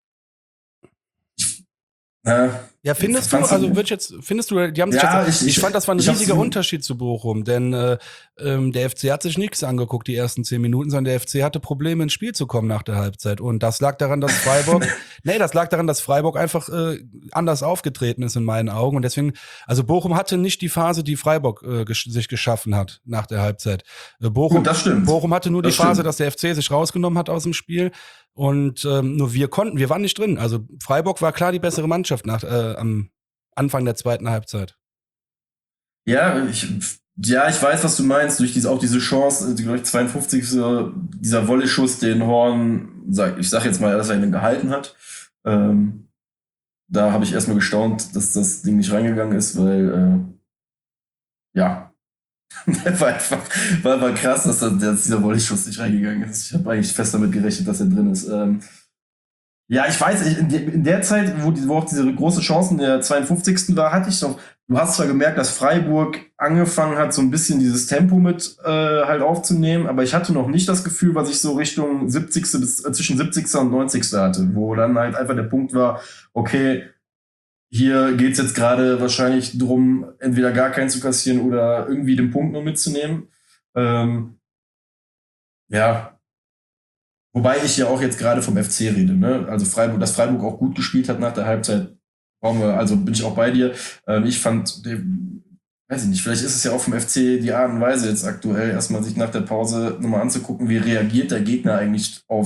Speaker 2: ich, na,
Speaker 1: ja, findest du, also wird jetzt, findest du, die haben sich
Speaker 2: ja,
Speaker 1: jetzt,
Speaker 2: ich,
Speaker 1: ich, ich fand, das war ein
Speaker 2: ich,
Speaker 1: riesiger Unterschied zu Bochum, denn äh, ähm, der F C hat sich nichts angeguckt, die ersten zehn Minuten, sondern der F C hatte Probleme ins Spiel zu kommen nach der Halbzeit und das lag daran, dass Freiburg, nee, das lag daran, dass Freiburg einfach äh, anders aufgetreten ist in meinen Augen und deswegen, also Bochum hatte nicht die Phase, die Freiburg äh, gesch- sich geschaffen hat nach der Halbzeit. Äh, Bochum,
Speaker 2: Gut, das stimmt.
Speaker 1: Bochum hatte nur
Speaker 2: das
Speaker 1: die Phase,
Speaker 2: stimmt.
Speaker 1: dass der F C sich rausgenommen hat aus dem Spiel. Und ähm, nur wir konnten, wir waren nicht drin. Also Freiburg war klar die bessere Mannschaft nach äh, am Anfang der zweiten Halbzeit.
Speaker 2: Ja, ich, ja, ich weiß, was du meinst. Durch diese, auch diese Chance, die, glaube ich, zweiundfünfzig. dieser Volley-Schuss, den Horn, sag, ich sag jetzt mal, dass er ihn gehalten hat. Ähm, da habe ich erstmal gestaunt, dass das Ding nicht reingegangen ist, weil, äh, ja, war einfach war, war krass, dass, das, dass dieser Volley-Schuss nicht reingegangen ist. Ich habe eigentlich fest damit gerechnet, dass er drin ist. Ähm, Ja, ich weiß, ich, in, de, in der Zeit, wo, die, wo auch diese große Chance in der zweiundfünfzigsten war, hatte ich doch, du hast zwar gemerkt, dass Freiburg angefangen hat, so ein bisschen dieses Tempo mit äh, halt aufzunehmen, aber ich hatte noch nicht das Gefühl, was ich so Richtung siebzigste bis äh, zwischen siebzigsten und neunzigsten hatte, wo dann halt einfach der Punkt war, okay, hier geht's jetzt gerade wahrscheinlich drum, entweder gar keinen zu kassieren oder irgendwie den Punkt nur mitzunehmen. Ähm, ja, Wobei ich ja auch jetzt gerade vom F C rede, ne? Also Freiburg, dass Freiburg auch gut gespielt hat nach der Halbzeit, brauchen wir, also bin ich auch bei dir. Ähm, ich fand, weiß ich nicht, vielleicht ist es ja auch vom F C die Art und Weise jetzt aktuell, erstmal sich nach der Pause nochmal anzugucken, wie reagiert der Gegner eigentlich auf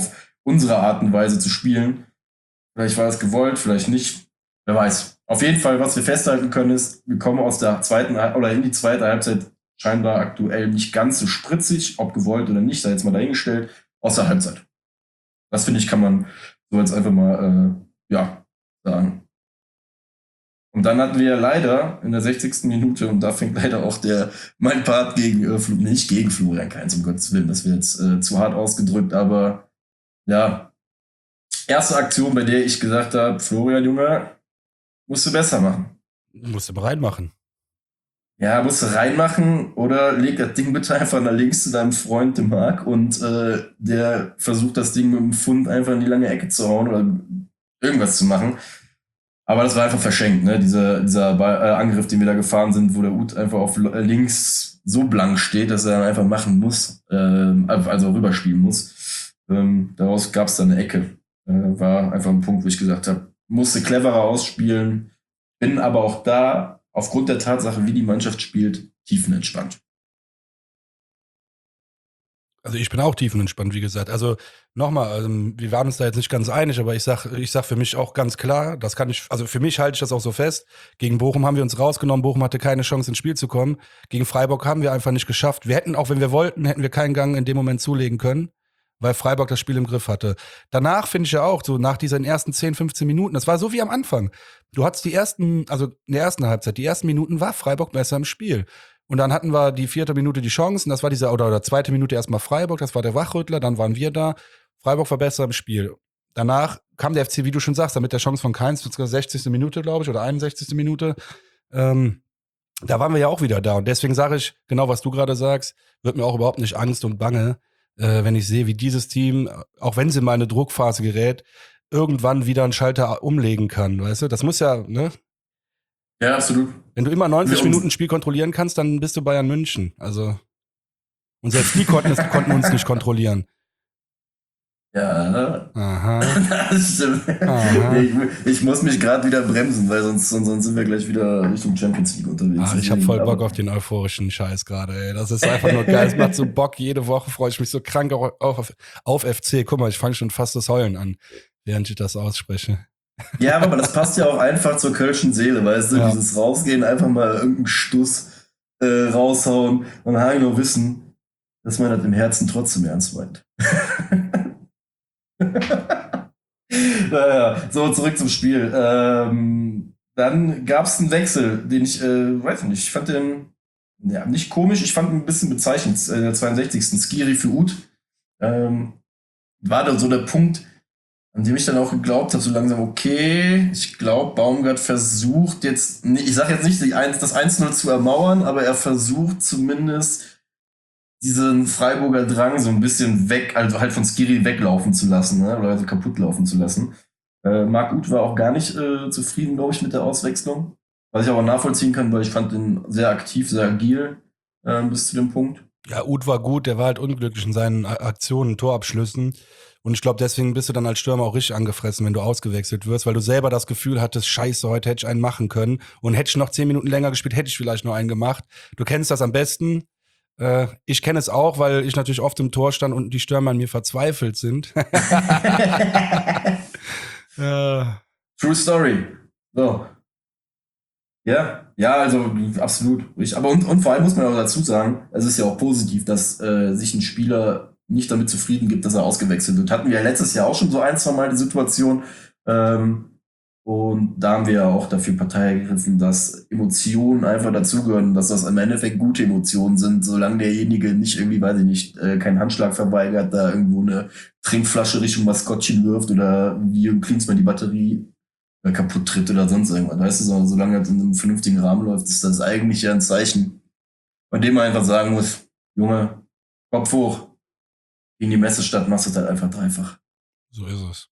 Speaker 2: unsere Art und Weise zu spielen. Vielleicht war es gewollt, vielleicht nicht. Wer weiß. Auf jeden Fall, was wir festhalten können, ist, wir kommen aus der zweiten oder in die zweite Halbzeit scheinbar aktuell nicht ganz so spritzig, ob gewollt oder nicht, sei jetzt mal dahingestellt, aus der Halbzeit. Das finde ich, kann man so jetzt einfach mal äh, ja, sagen. Und dann hatten wir leider in der sechzigsten Minute, und da fängt leider auch der mein Part gegen äh, Flu, nicht gegen Florian Kainz, um Gottes Willen, das wäre jetzt äh, zu hart ausgedrückt, aber ja, erste Aktion, bei der ich gesagt habe, Florian, Junge, musst du besser machen.
Speaker 1: Musst du bereit machen.
Speaker 2: Ja, musst du reinmachen oder leg das Ding bitte einfach nach links zu deinem Freund, dem Marc, und äh, der versucht das Ding mit dem Pfund einfach in die lange Ecke zu hauen oder irgendwas zu machen. Aber das war einfach verschenkt, ne? Dieser, dieser Ball, äh, Angriff, den wir da gefahren sind, wo der Ut einfach auf links so blank steht, dass er dann einfach machen muss, ähm, also rüberspielen muss. Ähm, daraus gab es dann eine Ecke. Äh, war einfach ein Punkt, wo ich gesagt habe, musste cleverer ausspielen, bin aber auch da, aufgrund der Tatsache, wie die Mannschaft spielt, tiefenentspannt.
Speaker 1: Also ich bin auch tiefenentspannt, wie gesagt. Also nochmal, also wir waren uns da jetzt nicht ganz einig, aber ich sag, ich sag für mich auch ganz klar, das kann ich, also für mich halte ich das auch so fest. Gegen Bochum haben wir uns rausgenommen, Bochum hatte keine Chance ins Spiel zu kommen. Gegen Freiburg haben wir einfach nicht geschafft. Wir hätten, auch wenn wir wollten, hätten wir keinen Gang in dem Moment zulegen können, weil Freiburg das Spiel im Griff hatte. Danach finde ich ja auch, so nach diesen ersten zehn, fünfzehn Minuten, das war so wie am Anfang. Du hattest die ersten, also in der ersten Halbzeit, die ersten Minuten war Freiburg besser im Spiel. Und dann hatten wir die vierte Minute die Chancen, das war dieser, oder, oder zweite Minute erstmal Freiburg, das war der Wachrüttler, dann waren wir da. Freiburg war besser im Spiel. Danach kam der F C, wie du schon sagst, mit der Chance von Kainz, sechzigste Minute, glaube ich, oder einundsechzigste Minute. Ähm, da waren wir ja auch wieder da. Und deswegen sage ich, genau was du gerade sagst, wird mir auch überhaupt nicht Angst und Bange, äh, wenn ich sehe, wie dieses Team, auch wenn sie mal in eine Druckphase gerät, irgendwann wieder einen Schalter umlegen kann, weißt du? Das muss ja, ne?
Speaker 2: Ja, absolut.
Speaker 1: Wenn du immer neunzig Minuten Spiel kontrollieren kannst, dann bist du Bayern München. Also, und selbst die konnten, es, konnten uns nicht kontrollieren.
Speaker 2: Ja.
Speaker 1: Aha.
Speaker 2: Das stimmt. Aha. Ich, ich muss mich gerade wieder bremsen, weil sonst, sonst sind wir gleich wieder Richtung Champions League unterwegs.
Speaker 1: Ach, ich habe voll Bock auf den euphorischen Scheiß gerade, ey. Das ist einfach nur geil. Es macht so Bock. Jede Woche freue ich mich so krank auf, auf, auf F C. Guck mal, ich fange schon fast das Heulen an, während ich das ausspreche.
Speaker 2: Ja, aber das passt ja auch einfach zur kölschen Seele, weißt du? Ja. Dieses Rausgehen, einfach mal irgendeinen Stuss äh, raushauen und dann nur wissen, dass man das im Herzen trotzdem ernst meint. Naja, so, zurück zum Spiel. Ähm, dann gab es einen Wechsel, den ich, äh, weiß nicht, ich fand den, ja, nicht komisch, ich fand ihn ein bisschen bezeichnend. In der zweiundsechzigsten Skiri für Ut. Ähm, war da so der Punkt, an dem ich dann auch geglaubt habe, so langsam, okay, ich glaube, Baumgart versucht jetzt, ich sage jetzt nicht, das eins null zu ermauern, aber er versucht zumindest diesen Freiburger Drang so ein bisschen weg, also halt von Skiri weglaufen zu lassen, ne? Oder also kaputt laufen zu lassen. Äh, Marc Uth war auch gar nicht äh, zufrieden, glaube ich, mit der Auswechslung. Was ich aber nachvollziehen kann, weil ich fand ihn sehr aktiv, sehr agil äh, bis zu dem Punkt.
Speaker 1: Ja, Uth war gut, der war halt unglücklich in seinen Aktionen, Torabschlüssen. Und ich glaube, deswegen bist du dann als Stürmer auch richtig angefressen, wenn du ausgewechselt wirst, weil du selber das Gefühl hattest, scheiße, heute hätte ich einen machen können. Und hätte ich noch zehn Minuten länger gespielt, hätte ich vielleicht noch einen gemacht. Du kennst das am besten. Äh, ich kenne es auch, weil ich natürlich oft im Tor stand und die Stürmer an mir verzweifelt sind.
Speaker 2: ja. True Story. So. Ja, ja, also absolut. Ich, aber und, und vor allem muss man auch dazu sagen, es ist ja auch positiv, dass äh, sich ein Spieler nicht damit zufrieden gibt, dass er ausgewechselt wird. Hatten wir ja letztes Jahr auch schon so ein, zwei Mal die Situation. Ähm, und da haben wir ja auch dafür Partei ergriffen, dass Emotionen einfach dazugehören, dass das im Endeffekt gute Emotionen sind, solange derjenige nicht irgendwie, weiß ich nicht, äh, keinen Handschlag verweigert, da irgendwo eine Trinkflasche Richtung Maskottchen wirft oder wie Jürgen Klinsmann die Batterie äh, kaputt tritt oder sonst irgendwas. Weißt du, so, solange das in einem vernünftigen Rahmen läuft, ist das eigentlich ja ein Zeichen, bei dem man einfach sagen muss, Junge, Kopf hoch. In die Messestadt machst du das halt einfach dreifach.
Speaker 1: So ist es.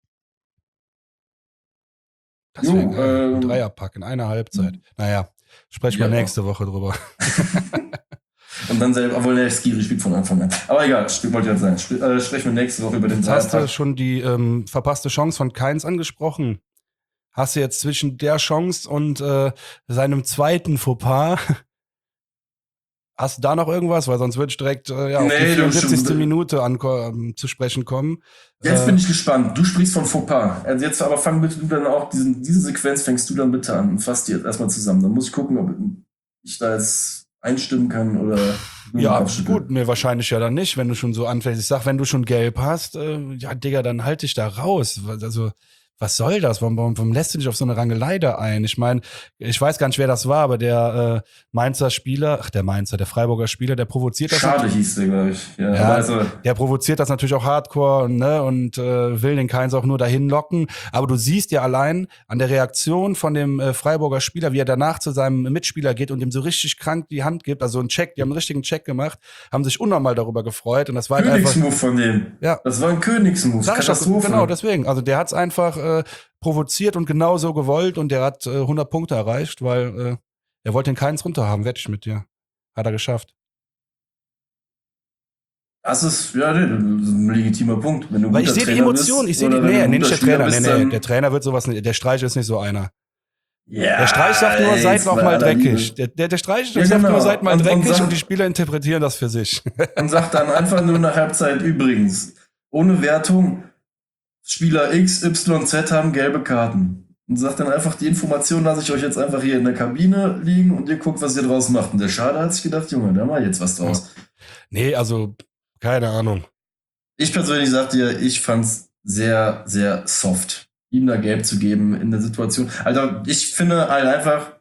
Speaker 1: Das jo, äh, ein Dreierpack in einer Halbzeit. Naja, sprechen wir ja, nächste Woche drüber.
Speaker 2: Und dann selber, obwohl der Skiri spielt von Anfang an. Aber egal, wollte ich jetzt sagen. Äh, sprechen wir nächste Woche über den
Speaker 1: Jetzt Dreierpack. Hast du schon die ähm, verpasste Chance von Kainz angesprochen? Hast du jetzt zwischen der Chance und äh, seinem zweiten Fauxpas Hast du da noch irgendwas? Weil sonst würde ich direkt äh, ja, auf
Speaker 2: Nee,
Speaker 1: die
Speaker 2: du
Speaker 1: vierundsiebzigste
Speaker 2: schon-
Speaker 1: Minute an, ähm, zu sprechen kommen.
Speaker 2: Jetzt
Speaker 1: Äh,
Speaker 2: bin ich gespannt. Du sprichst von Fauxpas. Also jetzt aber fang bitte du dann auch, diesen, diese Sequenz fängst du dann bitte an und fass die jetzt erstmal zusammen. Dann muss ich gucken, ob ich da jetzt einstimmen kann oder nur
Speaker 1: Ja,
Speaker 2: den Kopf schütteln.
Speaker 1: gut, mir wahrscheinlich ja dann nicht, wenn du schon so anfängst. Ich sag, wenn du schon gelb hast, äh, ja, Digga, dann halt dich da raus. Also, was soll das? Warum, warum, warum lässt du dich auf so eine Rangelei da ein? Ich meine, ich weiß gar nicht, wer das war, aber der äh, Mainzer Spieler, ach, der Mainzer, der Freiburger Spieler, der provoziert das.
Speaker 2: Schade hieß der, glaube ich. Ja,
Speaker 1: Ja,
Speaker 2: aber also,
Speaker 1: der provoziert das natürlich auch hardcore, ne, und äh, will den Keins auch nur dahin locken. Aber du siehst ja allein an der Reaktion von dem äh, Freiburger Spieler, wie er danach zu seinem Mitspieler geht und ihm so richtig krank die Hand gibt, also einen Check, die haben einen richtigen Check gemacht, haben sich unnormal darüber gefreut und das war halt einfach,
Speaker 2: Königsmove von dem.
Speaker 1: ja,
Speaker 2: Das war ein Königsmove.
Speaker 1: sag ich das,
Speaker 2: Katastrophe.
Speaker 1: genau, deswegen. Also der hat's einfach äh, provoziert und genau so gewollt und der hat äh, hundert Punkte erreicht, weil äh, er wollte den Keins runter haben, wette ich mit dir. Hat er geschafft.
Speaker 2: Das ist, ja, nee, das ist ein legitimer Punkt. Wenn du
Speaker 1: Weil ich
Speaker 2: guter
Speaker 1: sehe die
Speaker 2: Trainer
Speaker 1: Emotionen,
Speaker 2: bist
Speaker 1: ich sehe die,
Speaker 2: oder wenn du
Speaker 1: nee,
Speaker 2: ein
Speaker 1: nee,
Speaker 2: guter
Speaker 1: nicht der Trainer,
Speaker 2: Spieler
Speaker 1: nee,
Speaker 2: bist,
Speaker 1: nee,
Speaker 2: dann-
Speaker 1: der Trainer wird sowas nicht, der Streich ist nicht so einer.
Speaker 2: Ja,
Speaker 1: Der Streich sagt nur,
Speaker 2: ey,
Speaker 1: seid
Speaker 2: jetzt
Speaker 1: noch
Speaker 2: bei
Speaker 1: mal
Speaker 2: aller
Speaker 1: dreckig.
Speaker 2: Liebe.
Speaker 1: Der, der, der Streich
Speaker 2: Ja,
Speaker 1: sagt
Speaker 2: genau.
Speaker 1: nur, seid mal
Speaker 2: Und- und
Speaker 1: dreckig und,
Speaker 2: sagt-
Speaker 1: die Spieler interpretieren das für sich.
Speaker 2: Und sagt dann einfach nur nach Halbzeit übrigens, ohne Wertung, Spieler X, Y, Z haben gelbe Karten. Und sagt dann einfach, die Information lasse ich euch jetzt einfach hier in der Kabine liegen und ihr guckt, was ihr draus macht. Und der Schade hat sich gedacht, Junge, da mal jetzt was draus.
Speaker 1: Nee, also, keine Ahnung.
Speaker 2: Ich persönlich sag dir, ich fand's sehr, sehr soft, ihm da gelb zu geben in der Situation. Also ich finde halt einfach,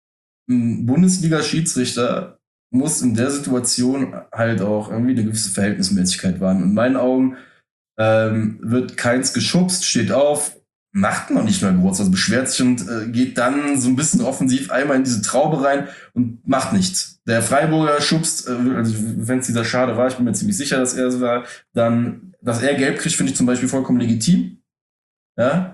Speaker 2: ein Bundesliga-Schiedsrichter muss in der Situation halt auch irgendwie eine gewisse Verhältnismäßigkeit wahren. In meinen Augen ähm, wird Keins geschubst, steht auf, macht noch nicht mal groß, also beschwert sich und äh, geht dann so ein bisschen offensiv einmal in diese Traube rein und macht nichts. Der Freiburger schubst, äh, also wenn es dieser Schade war, ich bin mir ziemlich sicher, dass er es war, dann, dass er gelb kriegt, finde ich zum Beispiel vollkommen legitim. Ja.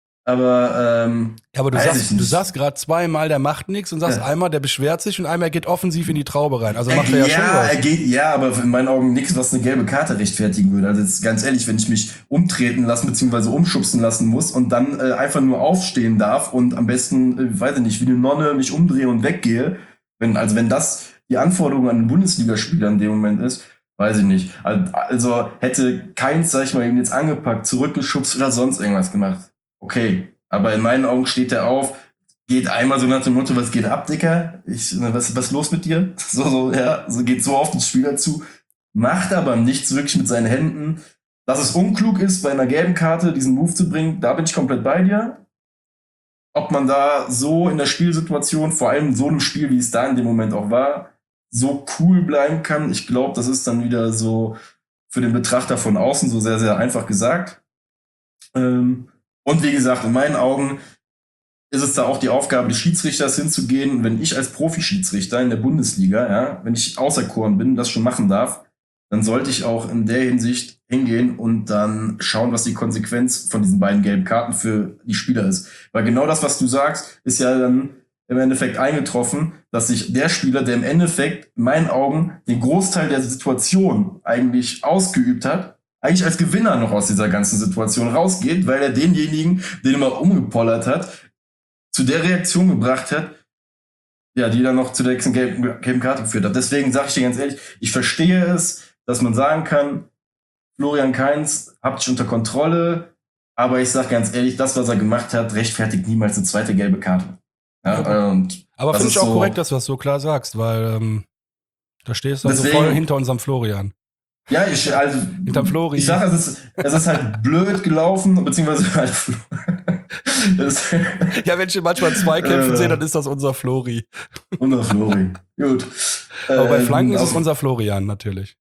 Speaker 2: Aber ähm,
Speaker 1: Ja, aber du
Speaker 2: weiß ich
Speaker 1: sagst, du
Speaker 2: nicht.
Speaker 1: sagst gerade zweimal, der macht nichts und sagst
Speaker 2: Ja.
Speaker 1: einmal, der beschwert sich und einmal er geht offensiv in die Traube rein. Also
Speaker 2: Er,
Speaker 1: macht er ja,
Speaker 2: ja,
Speaker 1: schon
Speaker 2: er
Speaker 1: was.
Speaker 2: geht, ja, aber in meinen Augen nichts, was eine gelbe Karte rechtfertigen würde. Also jetzt ganz ehrlich, wenn ich mich umtreten lassen bzw. umschubsen lassen muss und dann äh, einfach nur aufstehen darf und am besten, äh, weiß ich nicht, wie eine Nonne mich umdrehe und weggehe, wenn, also wenn das die Anforderung an einen Bundesligaspieler in dem Moment ist, weiß ich nicht. Also, also hätte Keins, sag ich mal, ihn jetzt angepackt, zurückgeschubst oder sonst irgendwas gemacht. Okay, aber in meinen Augen steht er auf, geht einmal so nach dem Motto, was geht ab, Dicker? Ich, was, was ist los mit dir? So, so, ja, so geht so auf den Spieler zu, macht aber nichts wirklich mit seinen Händen. Dass es unklug ist, bei einer gelben Karte diesen Move zu bringen, da bin ich komplett bei dir. Ob man da so in der Spielsituation, vor allem in so einem Spiel, wie es da in dem Moment auch war, so cool bleiben kann, ich glaube, das ist dann wieder so für den Betrachter von außen so sehr, sehr einfach gesagt. Ähm, und wie gesagt, in meinen Augen ist es da auch die Aufgabe des Schiedsrichters hinzugehen. Wenn ich als Profi-Schiedsrichter in der Bundesliga, ja, wenn ich auserkoren bin, das schon machen darf, dann sollte ich auch in der Hinsicht hingehen und dann schauen, was die Konsequenz von diesen beiden gelben Karten für die Spieler ist. Weil genau das, was du sagst, ist ja dann im Endeffekt eingetroffen, dass sich der Spieler, der im Endeffekt in meinen Augen den Großteil der Situation eigentlich ausgeübt hat, eigentlich als Gewinner noch aus dieser ganzen Situation rausgeht, weil er denjenigen, den er mal umgepollert hat, zu der Reaktion gebracht hat, ja, die dann noch zu der nächsten gelben, gelben Karte geführt hat. Deswegen sage ich dir ganz ehrlich, ich verstehe es, dass man sagen kann, Florian Kainz habt dich unter Kontrolle, aber ich sage ganz ehrlich, das, was er gemacht hat, rechtfertigt niemals eine zweite gelbe Karte. Ja,
Speaker 1: Ja,
Speaker 2: und
Speaker 1: Aber
Speaker 2: das
Speaker 1: finde ich
Speaker 2: ist
Speaker 1: auch
Speaker 2: so-
Speaker 1: korrekt, dass du das so klar sagst, weil ähm, da stehst du dann so
Speaker 2: Deswegen-
Speaker 1: voll hinter unserem Florian.
Speaker 2: Ja, ich, also,
Speaker 1: Hinterm Flori.
Speaker 2: ich sage, es ist, es ist halt blöd gelaufen, beziehungsweise halt, das ist
Speaker 1: Ja, wenn ich manchmal zwei Kämpfe
Speaker 2: Äh.
Speaker 1: sehe, dann ist das unser Flori.
Speaker 2: unser Flori. Gut.
Speaker 1: Aber bei
Speaker 2: Ähm,
Speaker 1: Flanken ist es
Speaker 2: auf-
Speaker 1: unser Florian natürlich.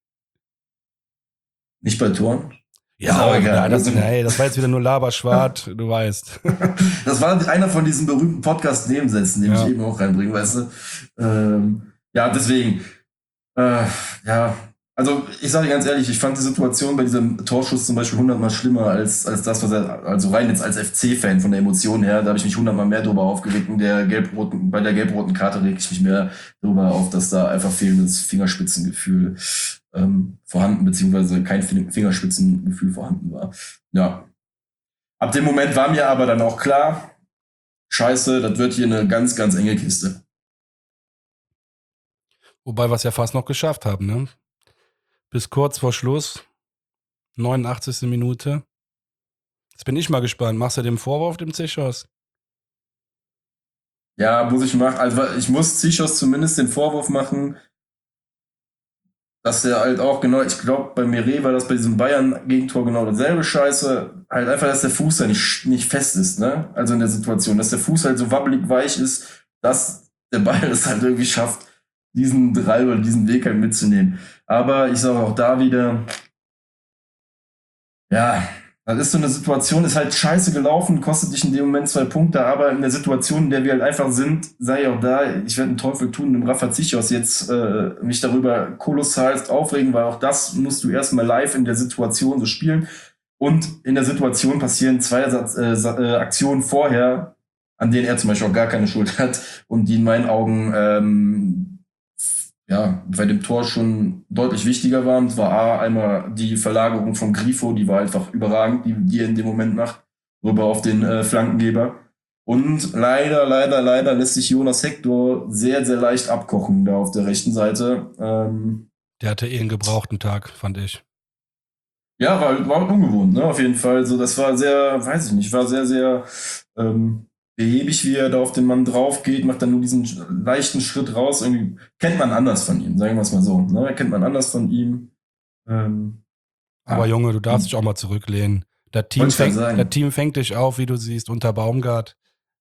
Speaker 2: Nicht bei Toren?
Speaker 1: Ja,
Speaker 2: Ist auch
Speaker 1: auch,
Speaker 2: egal.
Speaker 1: ja das, nee, das war jetzt wieder nur Laberschwart, du weißt.
Speaker 2: Das war einer von diesen berühmten Podcast-Nebensätzen, den
Speaker 1: Ja.
Speaker 2: ich eben auch reinbringe, weißt du? Ähm, ja, deswegen. Äh, ja, also ich sage dir ganz ehrlich, ich fand die Situation bei diesem Torschuss zum Beispiel hundertmal schlimmer als, als das, was er, also rein jetzt als F C-Fan von der Emotion her, da habe ich mich hundertmal mehr drüber aufgeregt. Und der gelb-roten, bei der gelb-roten Karte reg ich mich mehr drüber auf, dass da einfach fehlendes Fingerspitzengefühl ähm, vorhanden, beziehungsweise kein Fin- Fingerspitzengefühl vorhanden war. Ja. Ab dem Moment war mir aber dann auch klar, scheiße, das wird hier eine ganz, ganz enge Kiste.
Speaker 1: Wobei wir es ja fast noch geschafft haben, ne? Bis kurz vor Schluss, neunundachtzigste Minute. Jetzt bin ich mal gespannt. Machst du dem Vorwurf dem Zichos?
Speaker 2: Ja, muss ich machen. Also ich muss Zichos zumindest den Vorwurf machen, dass der halt auch genau, ich glaube, bei Meret war das bei diesem Bayern-Gegentor genau dasselbe Scheiße. Halt einfach, dass der Fuß da nicht, nicht fest ist, ne? Also in der Situation, dass der Fuß halt so wabbelig weich ist, dass der Ball es halt irgendwie schafft, diesen Drall oder diesen Weg halt mitzunehmen. Aber ich sage auch da wieder, ja, das ist so eine Situation, ist halt scheiße gelaufen, kostet dich in dem Moment zwei Punkte, aber in der Situation, in der wir halt einfach sind, sei ich auch da, ich werde einen Teufel tun, dem Rafa Zichos jetzt äh, mich darüber kolossalst aufregen, weil auch das musst du erstmal live in der Situation so spielen. Und in der Situation passieren zwei äh, Aktionen vorher, an denen er zum Beispiel auch gar keine Schuld hat und die in meinen Augen ähm, ja, bei dem Tor schon deutlich wichtiger waren. Es war A, einmal die Verlagerung von Grifo, die war einfach überragend, die, die er in dem Moment macht, rüber auf den äh, Flankengeber. Und leider, leider, leider lässt sich Jonas Hector sehr, sehr leicht abkochen da auf der rechten Seite. Ähm,
Speaker 1: Der hatte eh einen gebrauchten Tag, fand ich.
Speaker 2: Ja, war, war ungewohnt, ne? Auf jeden Fall. So, das war sehr, weiß ich nicht, war sehr, sehr ähm, behäbig, wie er da auf den Mann drauf geht, macht dann nur diesen leichten Schritt raus. Irgendwie kennt man anders von ihm, sagen wir es mal so. Ne? Kennt man anders von ihm. Ähm,
Speaker 1: Aber
Speaker 2: ja.
Speaker 1: Junge, du darfst dich auch mal zurücklehnen. Das Team,
Speaker 2: Wollte ich grad
Speaker 1: fängt,
Speaker 2: sagen.
Speaker 1: das Team fängt dich auf, wie du siehst, unter Baumgart.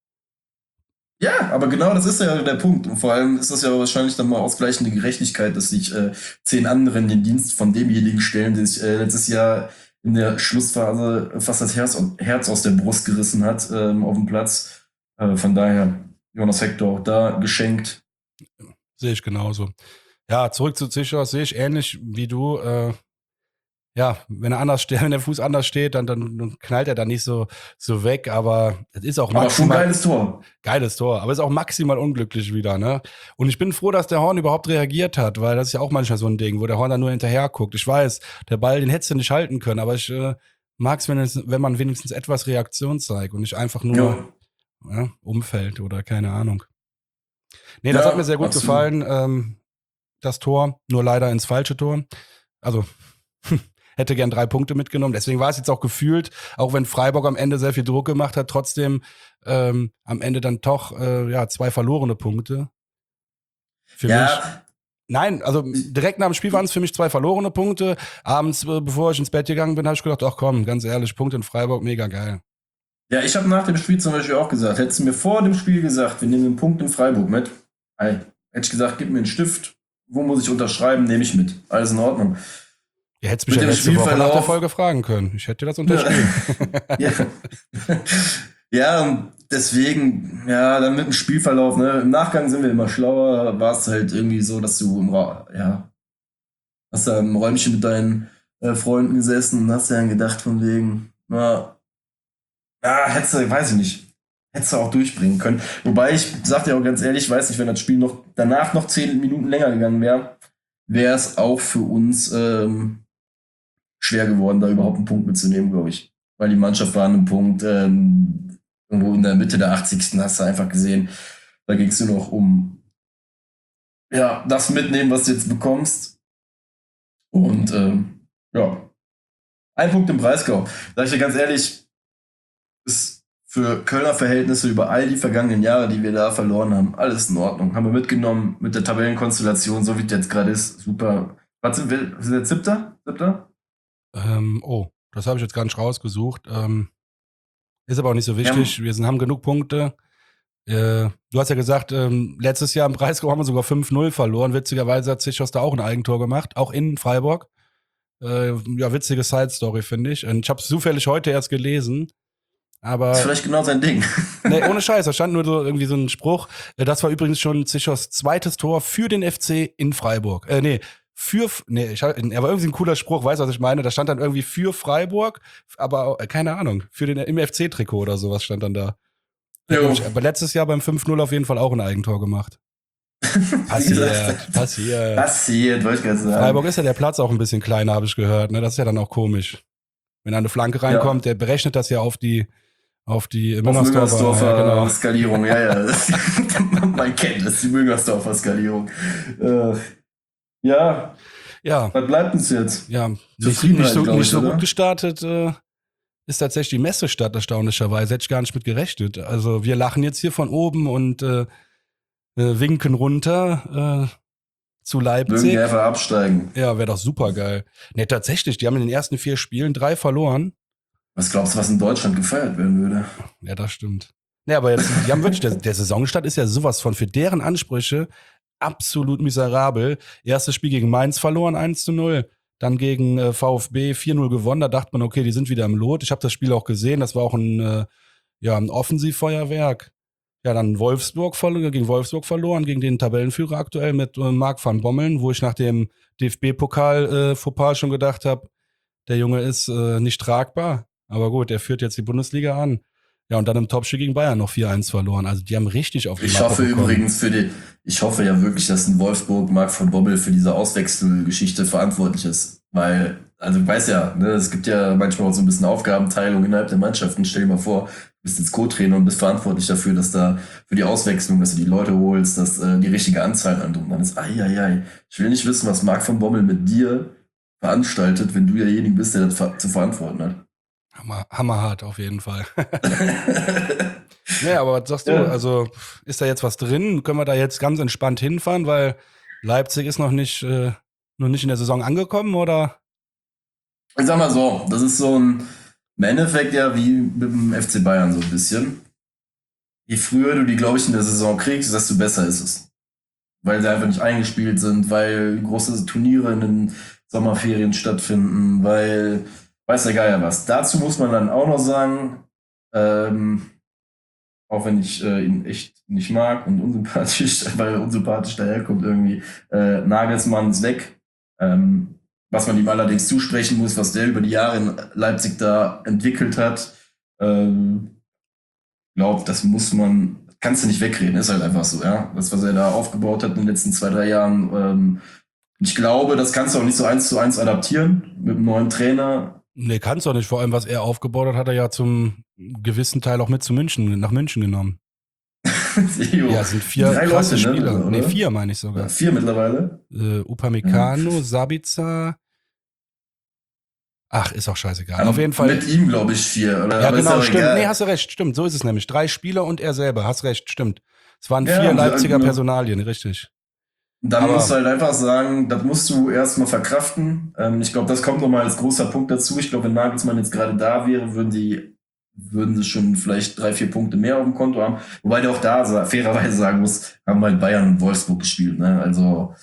Speaker 2: Ja, aber genau das ist ja der Punkt. Und vor allem ist das ja wahrscheinlich dann mal ausgleichende Gerechtigkeit, dass sich äh, zehn anderen den Dienst von demjenigen stellen, der sich äh, letztes Jahr in der Schlussphase fast das Herz, Herz aus der Brust gerissen hat ähm, auf dem Platz. Äh, von daher, Jonas Hector auch da geschenkt.
Speaker 1: Sehe ich genauso. Ja, zurück zu Zichos, sehe ich ähnlich wie du. Äh, ja, wenn er anders steht, wenn der Fuß anders steht, dann, dann, dann knallt er da nicht so, so weg, aber es ist auch
Speaker 2: Aber schon
Speaker 1: maximal.
Speaker 2: geiles Tor.
Speaker 1: Geiles Tor, aber ist auch maximal unglücklich wieder, ne? Und ich bin froh, dass der Horn überhaupt reagiert hat, weil das ist ja auch manchmal so ein Ding, wo der Horn dann nur hinterher guckt. Ich weiß, der Ball, den hättest du nicht halten können, aber ich äh, mag es, wenn, es, wenn man wenigstens etwas Reaktion zeigt und nicht einfach nur
Speaker 2: Ja.
Speaker 1: ja, umfällt oder keine Ahnung. Nee, das
Speaker 2: Ja,
Speaker 1: hat mir sehr gut
Speaker 2: absolut.
Speaker 1: gefallen, ähm, das Tor, nur leider ins falsche Tor. Also hätte gern drei Punkte mitgenommen. Deswegen war es jetzt auch gefühlt, auch wenn Freiburg am Ende sehr viel Druck gemacht hat, trotzdem ähm, am Ende dann doch äh, ja, zwei verlorene Punkte. Für
Speaker 2: Ja.
Speaker 1: mich. Nein, also direkt nach dem Spiel waren es für mich zwei verlorene Punkte. Abends, äh, bevor ich ins Bett gegangen bin, habe ich gedacht, ach komm, ganz ehrlich, Punkt in Freiburg, mega geil.
Speaker 2: Ja, ich habe nach dem Spiel zum Beispiel auch gesagt, hättest du mir vor dem Spiel gesagt, wir nehmen einen Punkt in Freiburg mit, ey, hätte ich gesagt, gib mir einen Stift, wo muss ich unterschreiben, nehme ich mit. Alles in Ordnung.
Speaker 1: Ihr hättet mich
Speaker 2: Mit
Speaker 1: ja
Speaker 2: dem
Speaker 1: letzte Woche nach der
Speaker 2: Spielverlauf-
Speaker 1: Folge fragen können. Ich hätte dir das unterschrieben.
Speaker 2: Ja. Ja, und deswegen, ja, dann mit dem Spielverlauf, ne, im Nachgang sind wir immer schlauer, war es halt irgendwie so, dass du im Ra ja, hast da im Räumchen mit deinen äh, Freunden gesessen und hast dann gedacht von wegen, na, ja, hättest du, weiß ich nicht, hättest du auch durchbringen können. Wobei ich sag dir auch ganz ehrlich, ich weiß nicht, wenn das Spiel noch danach noch zehn Minuten länger gegangen wäre, wäre es auch für uns ähm, schwer geworden, da überhaupt einen Punkt mitzunehmen, glaube ich. Weil die Mannschaft war an einem Punkt, ähm, irgendwo in der Mitte der achtzigsten hast du einfach gesehen, da ging es nur noch um ja, das mitnehmen, was du jetzt bekommst. Und ähm, ja, ein Punkt im Breisgau. Sag ich dir ganz ehrlich, ist für Kölner Verhältnisse über all die vergangenen Jahre, die wir da verloren haben, alles in Ordnung. Haben wir mitgenommen mit der Tabellenkonstellation, so wie es jetzt gerade ist. Super. Was sind wir? Sind wir jetzt siebter? Siebter?
Speaker 1: ähm, oh, das habe ich jetzt gar nicht rausgesucht. Ähm, ist aber auch nicht so wichtig.
Speaker 2: Ja.
Speaker 1: Wir sind, haben genug Punkte. Äh, du hast ja gesagt, ähm, letztes Jahr im Breisgau haben wir sogar fünf null verloren. Witzigerweise hat Zichos da auch ein Eigentor gemacht, auch in Freiburg. Äh, ja, witzige Side-Story, finde ich. Und ich habe es zufällig heute erst gelesen. Aber
Speaker 2: Das ist vielleicht genau sein Ding.
Speaker 1: nee, ohne Scheiß, da stand nur so irgendwie so ein Spruch. Äh, Das war übrigens schon Zichos zweites Tor für den F C in Freiburg. Äh, nee, für, nee, ich, er war irgendwie ein cooler Spruch, weißt du, was ich meine? Da stand dann irgendwie für Freiburg, aber äh, keine Ahnung, für den im F C-Trikot oder sowas stand dann da. Hat
Speaker 2: Jo.
Speaker 1: nämlich, aber letztes Jahr beim fünf null auf jeden Fall auch ein Eigentor gemacht. Passiert, passiert.
Speaker 2: Passiert, wollte ich gerade sagen.
Speaker 1: Freiburg ist ja der Platz auch ein bisschen kleiner, habe ich gehört. Ne? Das ist ja dann auch komisch. Wenn da eine Flanke reinkommt, der berechnet das ja auf die, Auf die
Speaker 2: Auf
Speaker 1: Müngersdorfer,
Speaker 2: Müngersdorfer
Speaker 1: ja, genau.
Speaker 2: Skalierung, ja, ja. Man kennt es, die Müngersdorfer Skalierung. Äh, ja,
Speaker 1: Ja,
Speaker 2: was bleibt uns jetzt?
Speaker 1: ja, nicht,
Speaker 2: Zufriedenheit,
Speaker 1: nicht so,
Speaker 2: glaube
Speaker 1: nicht
Speaker 2: ich,
Speaker 1: so
Speaker 2: oder?
Speaker 1: gut gestartet äh, ist tatsächlich die Messestadt erstaunlicherweise. Hätte ich gar nicht mit gerechnet. Also wir lachen jetzt hier von oben und äh, äh, winken runter äh, zu
Speaker 2: Mögen die
Speaker 1: Leipzig.
Speaker 2: einfach absteigen.
Speaker 1: Ja, wäre doch super geil. Ne, tatsächlich, die haben in den ersten vier Spielen drei verloren.
Speaker 2: Was glaubst du, was in Deutschland gefeiert werden würde?
Speaker 1: Ja, das stimmt. Ja, aber jetzt, die haben wirklich, der, der Saisonstart ist ja sowas von für deren Ansprüche absolut miserabel. Erstes Spiel gegen Mainz verloren, eins zu null. Dann gegen äh, VfB vier null gewonnen. Da dachte man, okay, die sind wieder im Lot. Ich habe das Spiel auch gesehen. Das war auch ein, äh, ja, ein Offensivfeuerwerk. Ja, dann Wolfsburg verlo- gegen Wolfsburg verloren, gegen den Tabellenführer aktuell mit äh, Marc van Bommel, wo ich nach dem D F B-Pokal-Fauxpas schon gedacht habe, der Junge ist äh, nicht tragbar. Aber gut, der führt jetzt die Bundesliga an. Ja, und dann im Topspiel gegen Bayern noch vier eins verloren. Also die haben richtig auf die
Speaker 2: Ich
Speaker 1: Mappe
Speaker 2: hoffe
Speaker 1: bekommen.
Speaker 2: übrigens für die, ich hoffe ja wirklich, dass in Wolfsburg Marc van Bommel für diese Auswechselgeschichte verantwortlich ist. Weil, also ich weiß ja, ne, es gibt ja manchmal auch so ein bisschen Aufgabenteilung innerhalb der Mannschaften. Stell dir mal vor, du bist jetzt Co-Trainer und bist verantwortlich dafür, dass da für die Auswechslung, dass du die Leute holst, dass äh, die richtige Anzahl an und dann ist, ai, ai, ai. Ich will nicht wissen, was Marc van Bommel mit dir veranstaltet, wenn du derjenige bist, der das ver zu verantworten hat.
Speaker 1: Hammer, hammerhart auf jeden Fall. Ja, aber was sagst du?
Speaker 2: Ja.
Speaker 1: Also ist da jetzt was drin? Können wir da jetzt ganz entspannt hinfahren, weil Leipzig ist noch nicht, äh, noch nicht in der Saison angekommen, oder?
Speaker 2: Ich sag mal so, das ist so ein, im Endeffekt ja wie mit dem F C Bayern so ein bisschen. Je früher du die, glaube ich, in der Saison kriegst, desto besser ist es. Weil sie einfach nicht eingespielt sind, weil große Turniere in den Sommerferien stattfinden, weil weiß der Geier was. Dazu muss man dann auch noch sagen, ähm, auch wenn ich äh, ihn echt nicht mag und unsympathisch, weil er unsympathisch daherkommt irgendwie, äh, Nagelsmann ist weg. Ähm, was man ihm allerdings zusprechen muss, was der über die Jahre in Leipzig da entwickelt hat, ähm, glaub, das muss man, kannst du nicht wegreden, ist halt einfach so, ja. Das, was er da aufgebaut hat in den letzten zwei, drei Jahren, ähm, ich glaube, das kannst du auch nicht so eins zu eins adaptieren mit einem neuen Trainer.
Speaker 1: Nee, kannst doch nicht. Vor allem, was er aufgebaut hat, hat er ja zum gewissen Teil auch mit zu München, nach München genommen.
Speaker 2: Jo,
Speaker 1: Ja, es sind vier
Speaker 2: drei
Speaker 1: krasse
Speaker 2: Leute, ne,
Speaker 1: Spieler.
Speaker 2: oder?
Speaker 1: Nee, vier meine ich
Speaker 2: Ja,
Speaker 1: sogar.
Speaker 2: vier mittlerweile.
Speaker 1: Äh, Upamecano, Sabitzer. Ach, ist auch scheißegal.
Speaker 2: Ähm,
Speaker 1: Auf jeden Fall.
Speaker 2: Mit ihm, glaube ich, vier. Oder?
Speaker 1: Ja,
Speaker 2: Aber ist
Speaker 1: genau,
Speaker 2: auch
Speaker 1: stimmt.
Speaker 2: egal.
Speaker 1: Nee, hast du recht, stimmt. So ist es nämlich. Drei Spieler und er selber. Hast recht, stimmt. Es waren
Speaker 2: Ja,
Speaker 1: vier
Speaker 2: und,
Speaker 1: Leipziger
Speaker 2: äh,
Speaker 1: Personalien, richtig.
Speaker 2: Dann
Speaker 1: Aber-
Speaker 2: musst du halt einfach sagen, das musst du erstmal verkraften. Ähm, ich glaube, das kommt nochmal als großer Punkt dazu. Ich glaube, wenn Nagelsmann jetzt gerade da wäre, würden die, würden sie schon vielleicht drei, vier Punkte mehr auf dem Konto haben. Wobei der auch da sa- fairerweise sagen muss, haben halt Bayern und Wolfsburg gespielt. Ne? Also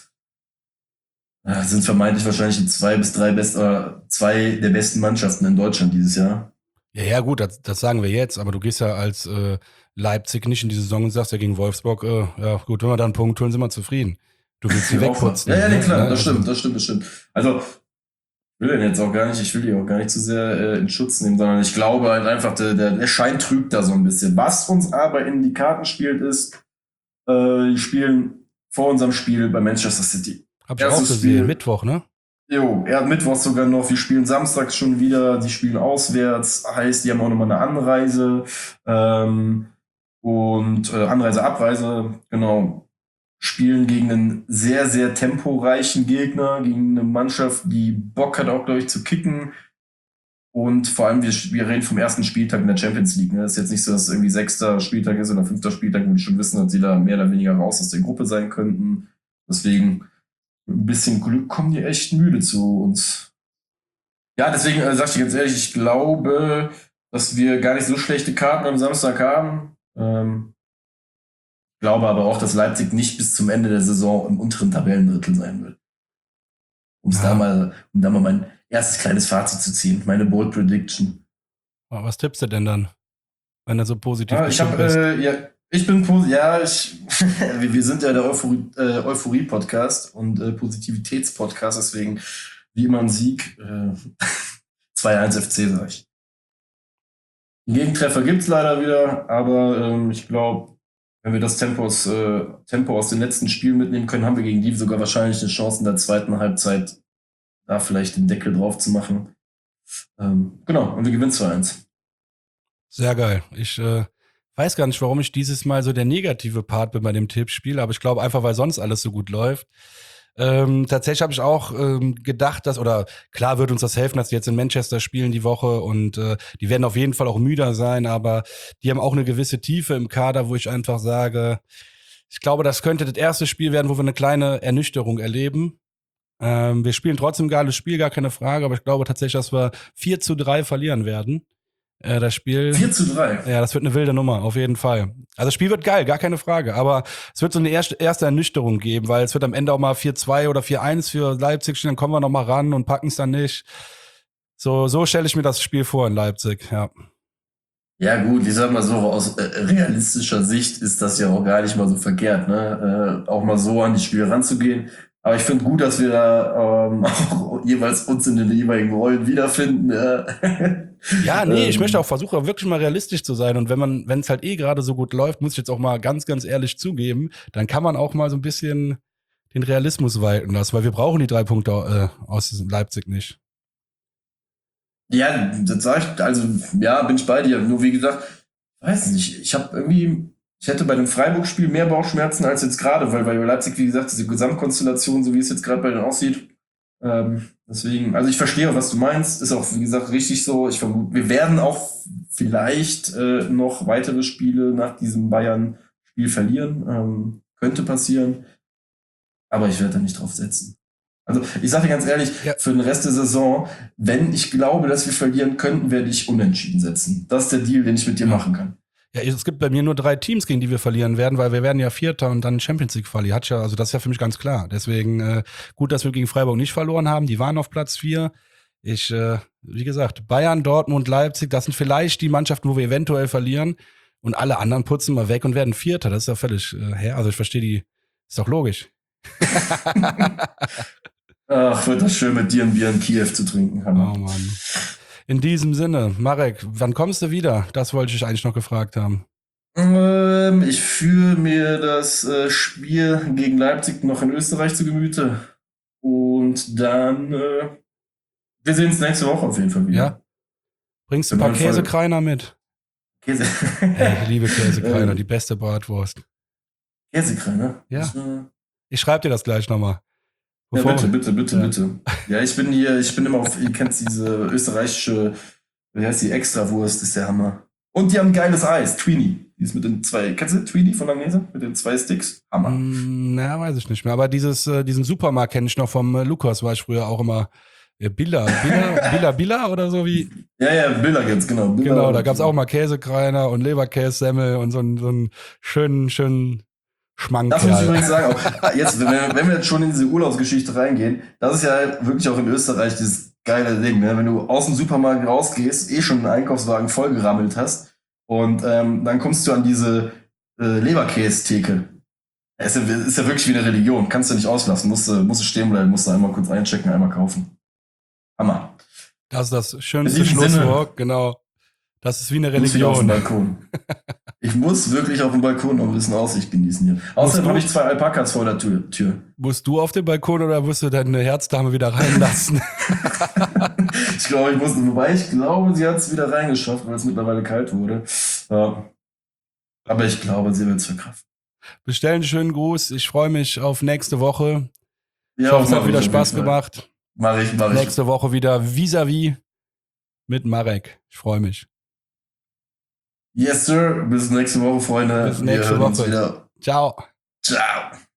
Speaker 2: äh, sind vermeintlich wahrscheinlich die zwei bis drei best, äh, zwei der besten Mannschaften in Deutschland dieses Jahr.
Speaker 1: Ja, ja, gut, das, das sagen wir jetzt, aber du gehst ja als äh, Leipzig nicht in die Saison und sagst ja gegen Wolfsburg, äh, ja gut, wenn wir da einen Punkt holen, sind wir zufrieden. Du willst sie wegputzen.
Speaker 2: Ja, ja, nee,
Speaker 1: ne?
Speaker 2: klar,
Speaker 1: Ne?
Speaker 2: das
Speaker 1: Also-
Speaker 2: stimmt, das stimmt, das stimmt. Also, will den jetzt auch gar nicht, ich will die auch gar nicht zu sehr äh, in Schutz nehmen, sondern ich glaube halt einfach, der, der, der Schein trügt da so ein bisschen. Was uns aber in die Karten spielt, ist, äh, die spielen vor unserem Spiel bei Manchester City.
Speaker 1: Hab ich auch
Speaker 2: Erstes
Speaker 1: gesehen,
Speaker 2: Spiel.
Speaker 1: Mittwoch, ne?
Speaker 2: Jo, er hat Mittwoch sogar noch, wir spielen samstags schon wieder, die spielen auswärts, heißt, die haben auch nochmal eine Anreise, ähm, und äh, Anreise, Abreise, genau, spielen gegen einen sehr, sehr temporeichen Gegner, gegen eine Mannschaft, die Bock hat auch, glaube ich, zu kicken. Und vor allem, wir, wir reden vom ersten Spieltag in der Champions League. Ne? Das ist jetzt nicht so, dass es irgendwie sechster Spieltag ist oder fünfter Spieltag, wo die schon wissen, dass sie da mehr oder weniger raus aus der Gruppe sein könnten. Deswegen ein bisschen Glück kommen die echt müde zu uns. Ja, deswegen äh, sag ich dir ganz ehrlich, ich glaube, dass wir gar nicht so schlechte Karten am Samstag haben. Ähm, glaube aber auch, dass Leipzig nicht bis zum Ende der Saison im unteren Tabellendrittel sein wird. Um
Speaker 1: Ja.
Speaker 2: da mal, um da mal mein erstes kleines Fazit zu ziehen, meine Bold Prediction.
Speaker 1: Was tippst du denn dann, wenn du so positiv
Speaker 2: Ja, ich
Speaker 1: gestimmt
Speaker 2: habe,
Speaker 1: bist?
Speaker 2: äh, ja, ich bin positiv, ja, ich, wir, wir sind ja der Euphorie, äh, Euphorie-Podcast und äh, Positivitäts-Podcast, deswegen wie immer ein Sieg, äh, zwei eins F C, sag ich. Den Gegentreffer gibt's leider wieder, aber ähm, ich glaube, wenn wir das Tempo aus, äh, Tempo aus den letzten Spielen mitnehmen können, haben wir gegen die sogar wahrscheinlich eine Chance in der zweiten Halbzeit, da vielleicht den Deckel drauf zu machen. Ähm, genau, und wir gewinnen zwei eins.
Speaker 1: Sehr geil. Ich äh, weiß gar nicht, warum ich dieses Mal so der negative Part bin bei dem Tippspiel, aber ich glaube einfach, weil sonst alles so gut läuft. Ähm, tatsächlich habe ich auch ähm, gedacht, dass, oder klar wird uns das helfen, dass die jetzt in Manchester spielen die Woche und äh, die werden auf jeden Fall auch müder sein, aber die haben auch eine gewisse Tiefe im Kader, wo ich einfach sage, ich glaube, das könnte das erste Spiel werden, wo wir eine kleine Ernüchterung erleben. Ähm, wir spielen trotzdem ein geiles Spiel, gar keine Frage, aber ich glaube tatsächlich, dass wir vier zu drei verlieren werden. Äh, das Spiel.
Speaker 2: vier zu drei.
Speaker 1: Ja, das wird eine wilde Nummer, auf jeden Fall. Also das Spiel wird geil, gar keine Frage. Aber es wird so eine erste, erste Ernüchterung geben, weil es wird am Ende auch mal vier zwei oder vier eins für Leipzig stehen, dann kommen wir noch mal ran und packen es dann nicht. So, so stelle ich mir das Spiel vor in Leipzig, ja.
Speaker 2: Ja gut, ich sag mal so, aus äh, realistischer Sicht ist das ja auch gar nicht mal so verkehrt, ne? Äh, auch mal so an die Spiele ranzugehen. Aber ich finde gut, dass wir da ähm, auch jeweils uns in den jeweiligen Rollen wiederfinden. Äh.
Speaker 1: Ja, nee, ich
Speaker 2: Ähm,
Speaker 1: möchte auch versuchen, wirklich mal realistisch zu sein. Und wenn man, wenn es halt eh gerade so gut läuft, muss ich jetzt auch mal ganz, ganz ehrlich zugeben, dann kann man auch mal so ein bisschen den Realismus walten lassen, weil wir brauchen die drei Punkte äh, aus Leipzig nicht.
Speaker 2: Ja, das sag ich, also ja, bin ich bei dir. Nur wie gesagt, weiß nicht, ich habe irgendwie, ich hätte bei dem Freiburg-Spiel mehr Bauchschmerzen als jetzt gerade, weil bei Leipzig, wie gesagt, diese Gesamtkonstellation, so wie es jetzt gerade bei denen aussieht, ähm, deswegen, also ich verstehe, was du meinst, ist auch, wie gesagt, richtig so. Ich vermute, wir werden auch vielleicht äh, noch weitere Spiele nach diesem Bayern-Spiel verlieren. Ähm, könnte passieren, aber ich werde da nicht drauf setzen. Also ich sage dir ganz ehrlich,
Speaker 1: Ja.
Speaker 2: für den Rest der Saison, wenn ich glaube, dass wir verlieren könnten, werde ich unentschieden setzen. Das ist der Deal, den ich mit dir
Speaker 1: Ja.
Speaker 2: machen kann.
Speaker 1: Ja, es gibt bei mir nur drei Teams, gegen die wir verlieren werden, weil wir werden ja Vierter und dann Champions League Quali. Hat ja, also das ist ja für mich ganz klar. Deswegen äh, gut, dass wir gegen Freiburg nicht verloren haben. Die waren auf Platz vier. Ich, äh, wie gesagt, Bayern, Dortmund, Leipzig, das sind vielleicht die Mannschaften, wo wir eventuell verlieren. Und alle anderen putzen wir weg und werden Vierter. Das ist ja völlig äh, her. Also ich verstehe die, ist doch logisch.
Speaker 2: Ach, wird das schön, mit dir ein Bier in Kiew zu trinken. Hammer.
Speaker 1: Oh Mann. In diesem Sinne, Marek, wann kommst du wieder? Das wollte ich eigentlich noch gefragt haben.
Speaker 2: Ähm, ich führe mir das äh, Spiel gegen Leipzig noch in Österreich zu Gemüte. Und dann, äh, wir sehen uns nächste Woche auf jeden Fall wieder.
Speaker 1: Ja? Bringst du ein
Speaker 2: In
Speaker 1: paar
Speaker 2: meinem Fall-
Speaker 1: Käsekreiner mit?
Speaker 2: Käse.
Speaker 1: Ey, ich liebe Käsekreiner,
Speaker 2: Ähm,
Speaker 1: die beste Bratwurst.
Speaker 2: Käsekreiner.
Speaker 1: Ja.
Speaker 2: Das, äh,
Speaker 1: Ich schreibe dir das gleich nochmal.
Speaker 2: Ja,
Speaker 1: Bevor
Speaker 2: bitte,
Speaker 1: wir-
Speaker 2: bitte, bitte,
Speaker 1: Ja.
Speaker 2: bitte. Ja, ich bin hier, ich bin immer auf, ihr kennt diese österreichische, wie heißt die, Extrawurst, ist der Hammer. Und die haben geiles Eis, Tweenie. Die ist mit den zwei, kennst du Tweenie von Langnese? Mit den zwei Sticks? Hammer.
Speaker 1: Mm, na, weiß ich nicht mehr. Aber dieses, äh, diesen Supermarkt kenne ich noch vom äh, Lukas, war ich früher auch immer. Äh, Billa, Billa, Billa, Billa oder so wie.
Speaker 2: Ja, ja, Bilder jetzt, genau. Bilder
Speaker 1: Genau, da
Speaker 2: und-
Speaker 1: gab's auch mal Käsekreiner und Leberkässemmel und so einen, so einen schönen, schönen Schmank.
Speaker 2: Das muss ich übrigens sagen, auch, jetzt, wenn wir, wenn wir jetzt schon in diese Urlaubsgeschichte reingehen, das ist ja wirklich auch in Österreich dieses geile Ding, ne? Wenn du aus dem Supermarkt rausgehst, eh schon einen Einkaufswagen vollgerammelt hast und ähm, dann kommst du an diese äh, Leberkästheke. Es ist, ja, ist ja wirklich wie eine Religion, kannst du nicht auslassen, musst du, musst du stehen bleiben, musst du einmal kurz einchecken, einmal kaufen. Hammer.
Speaker 1: Das ist das schönste
Speaker 2: In diesem
Speaker 1: Schlusswort, genau. Das ist wie eine
Speaker 2: Ich muss wieder auf den
Speaker 1: Religion.
Speaker 2: Balkon. Ich muss wirklich auf dem Balkon noch ein bisschen Aussicht genießen hier. Außerdem
Speaker 1: du?
Speaker 2: habe ich zwei Alpakas vor der Tür. Tür.
Speaker 1: Musst du auf den Balkon oder musst du deine Herzdame wieder reinlassen?
Speaker 2: Ich glaube, ich musste, wobei ich glaube, sie hat es wieder reingeschafft, weil es mittlerweile kalt wurde. Ja. Aber ich glaube, sie wird es verkraften.
Speaker 1: Bestell einen schönen Gruß. Ich freue mich auf nächste Woche. Ich
Speaker 2: Ja,
Speaker 1: hoffe, es
Speaker 2: mach
Speaker 1: hat
Speaker 2: ich
Speaker 1: wieder
Speaker 2: auf
Speaker 1: Spaß
Speaker 2: jeden Fall.
Speaker 1: gemacht.
Speaker 2: Mach ich, mach ich.
Speaker 1: Nächste Woche wieder vis-à-vis mit Marek. Ich freue mich.
Speaker 2: Yes, sir. Bis nächste Woche, Freunde.
Speaker 1: Bis nächste
Speaker 2: Wir hören uns
Speaker 1: Woche.
Speaker 2: wieder.
Speaker 1: Ciao.
Speaker 2: Ciao.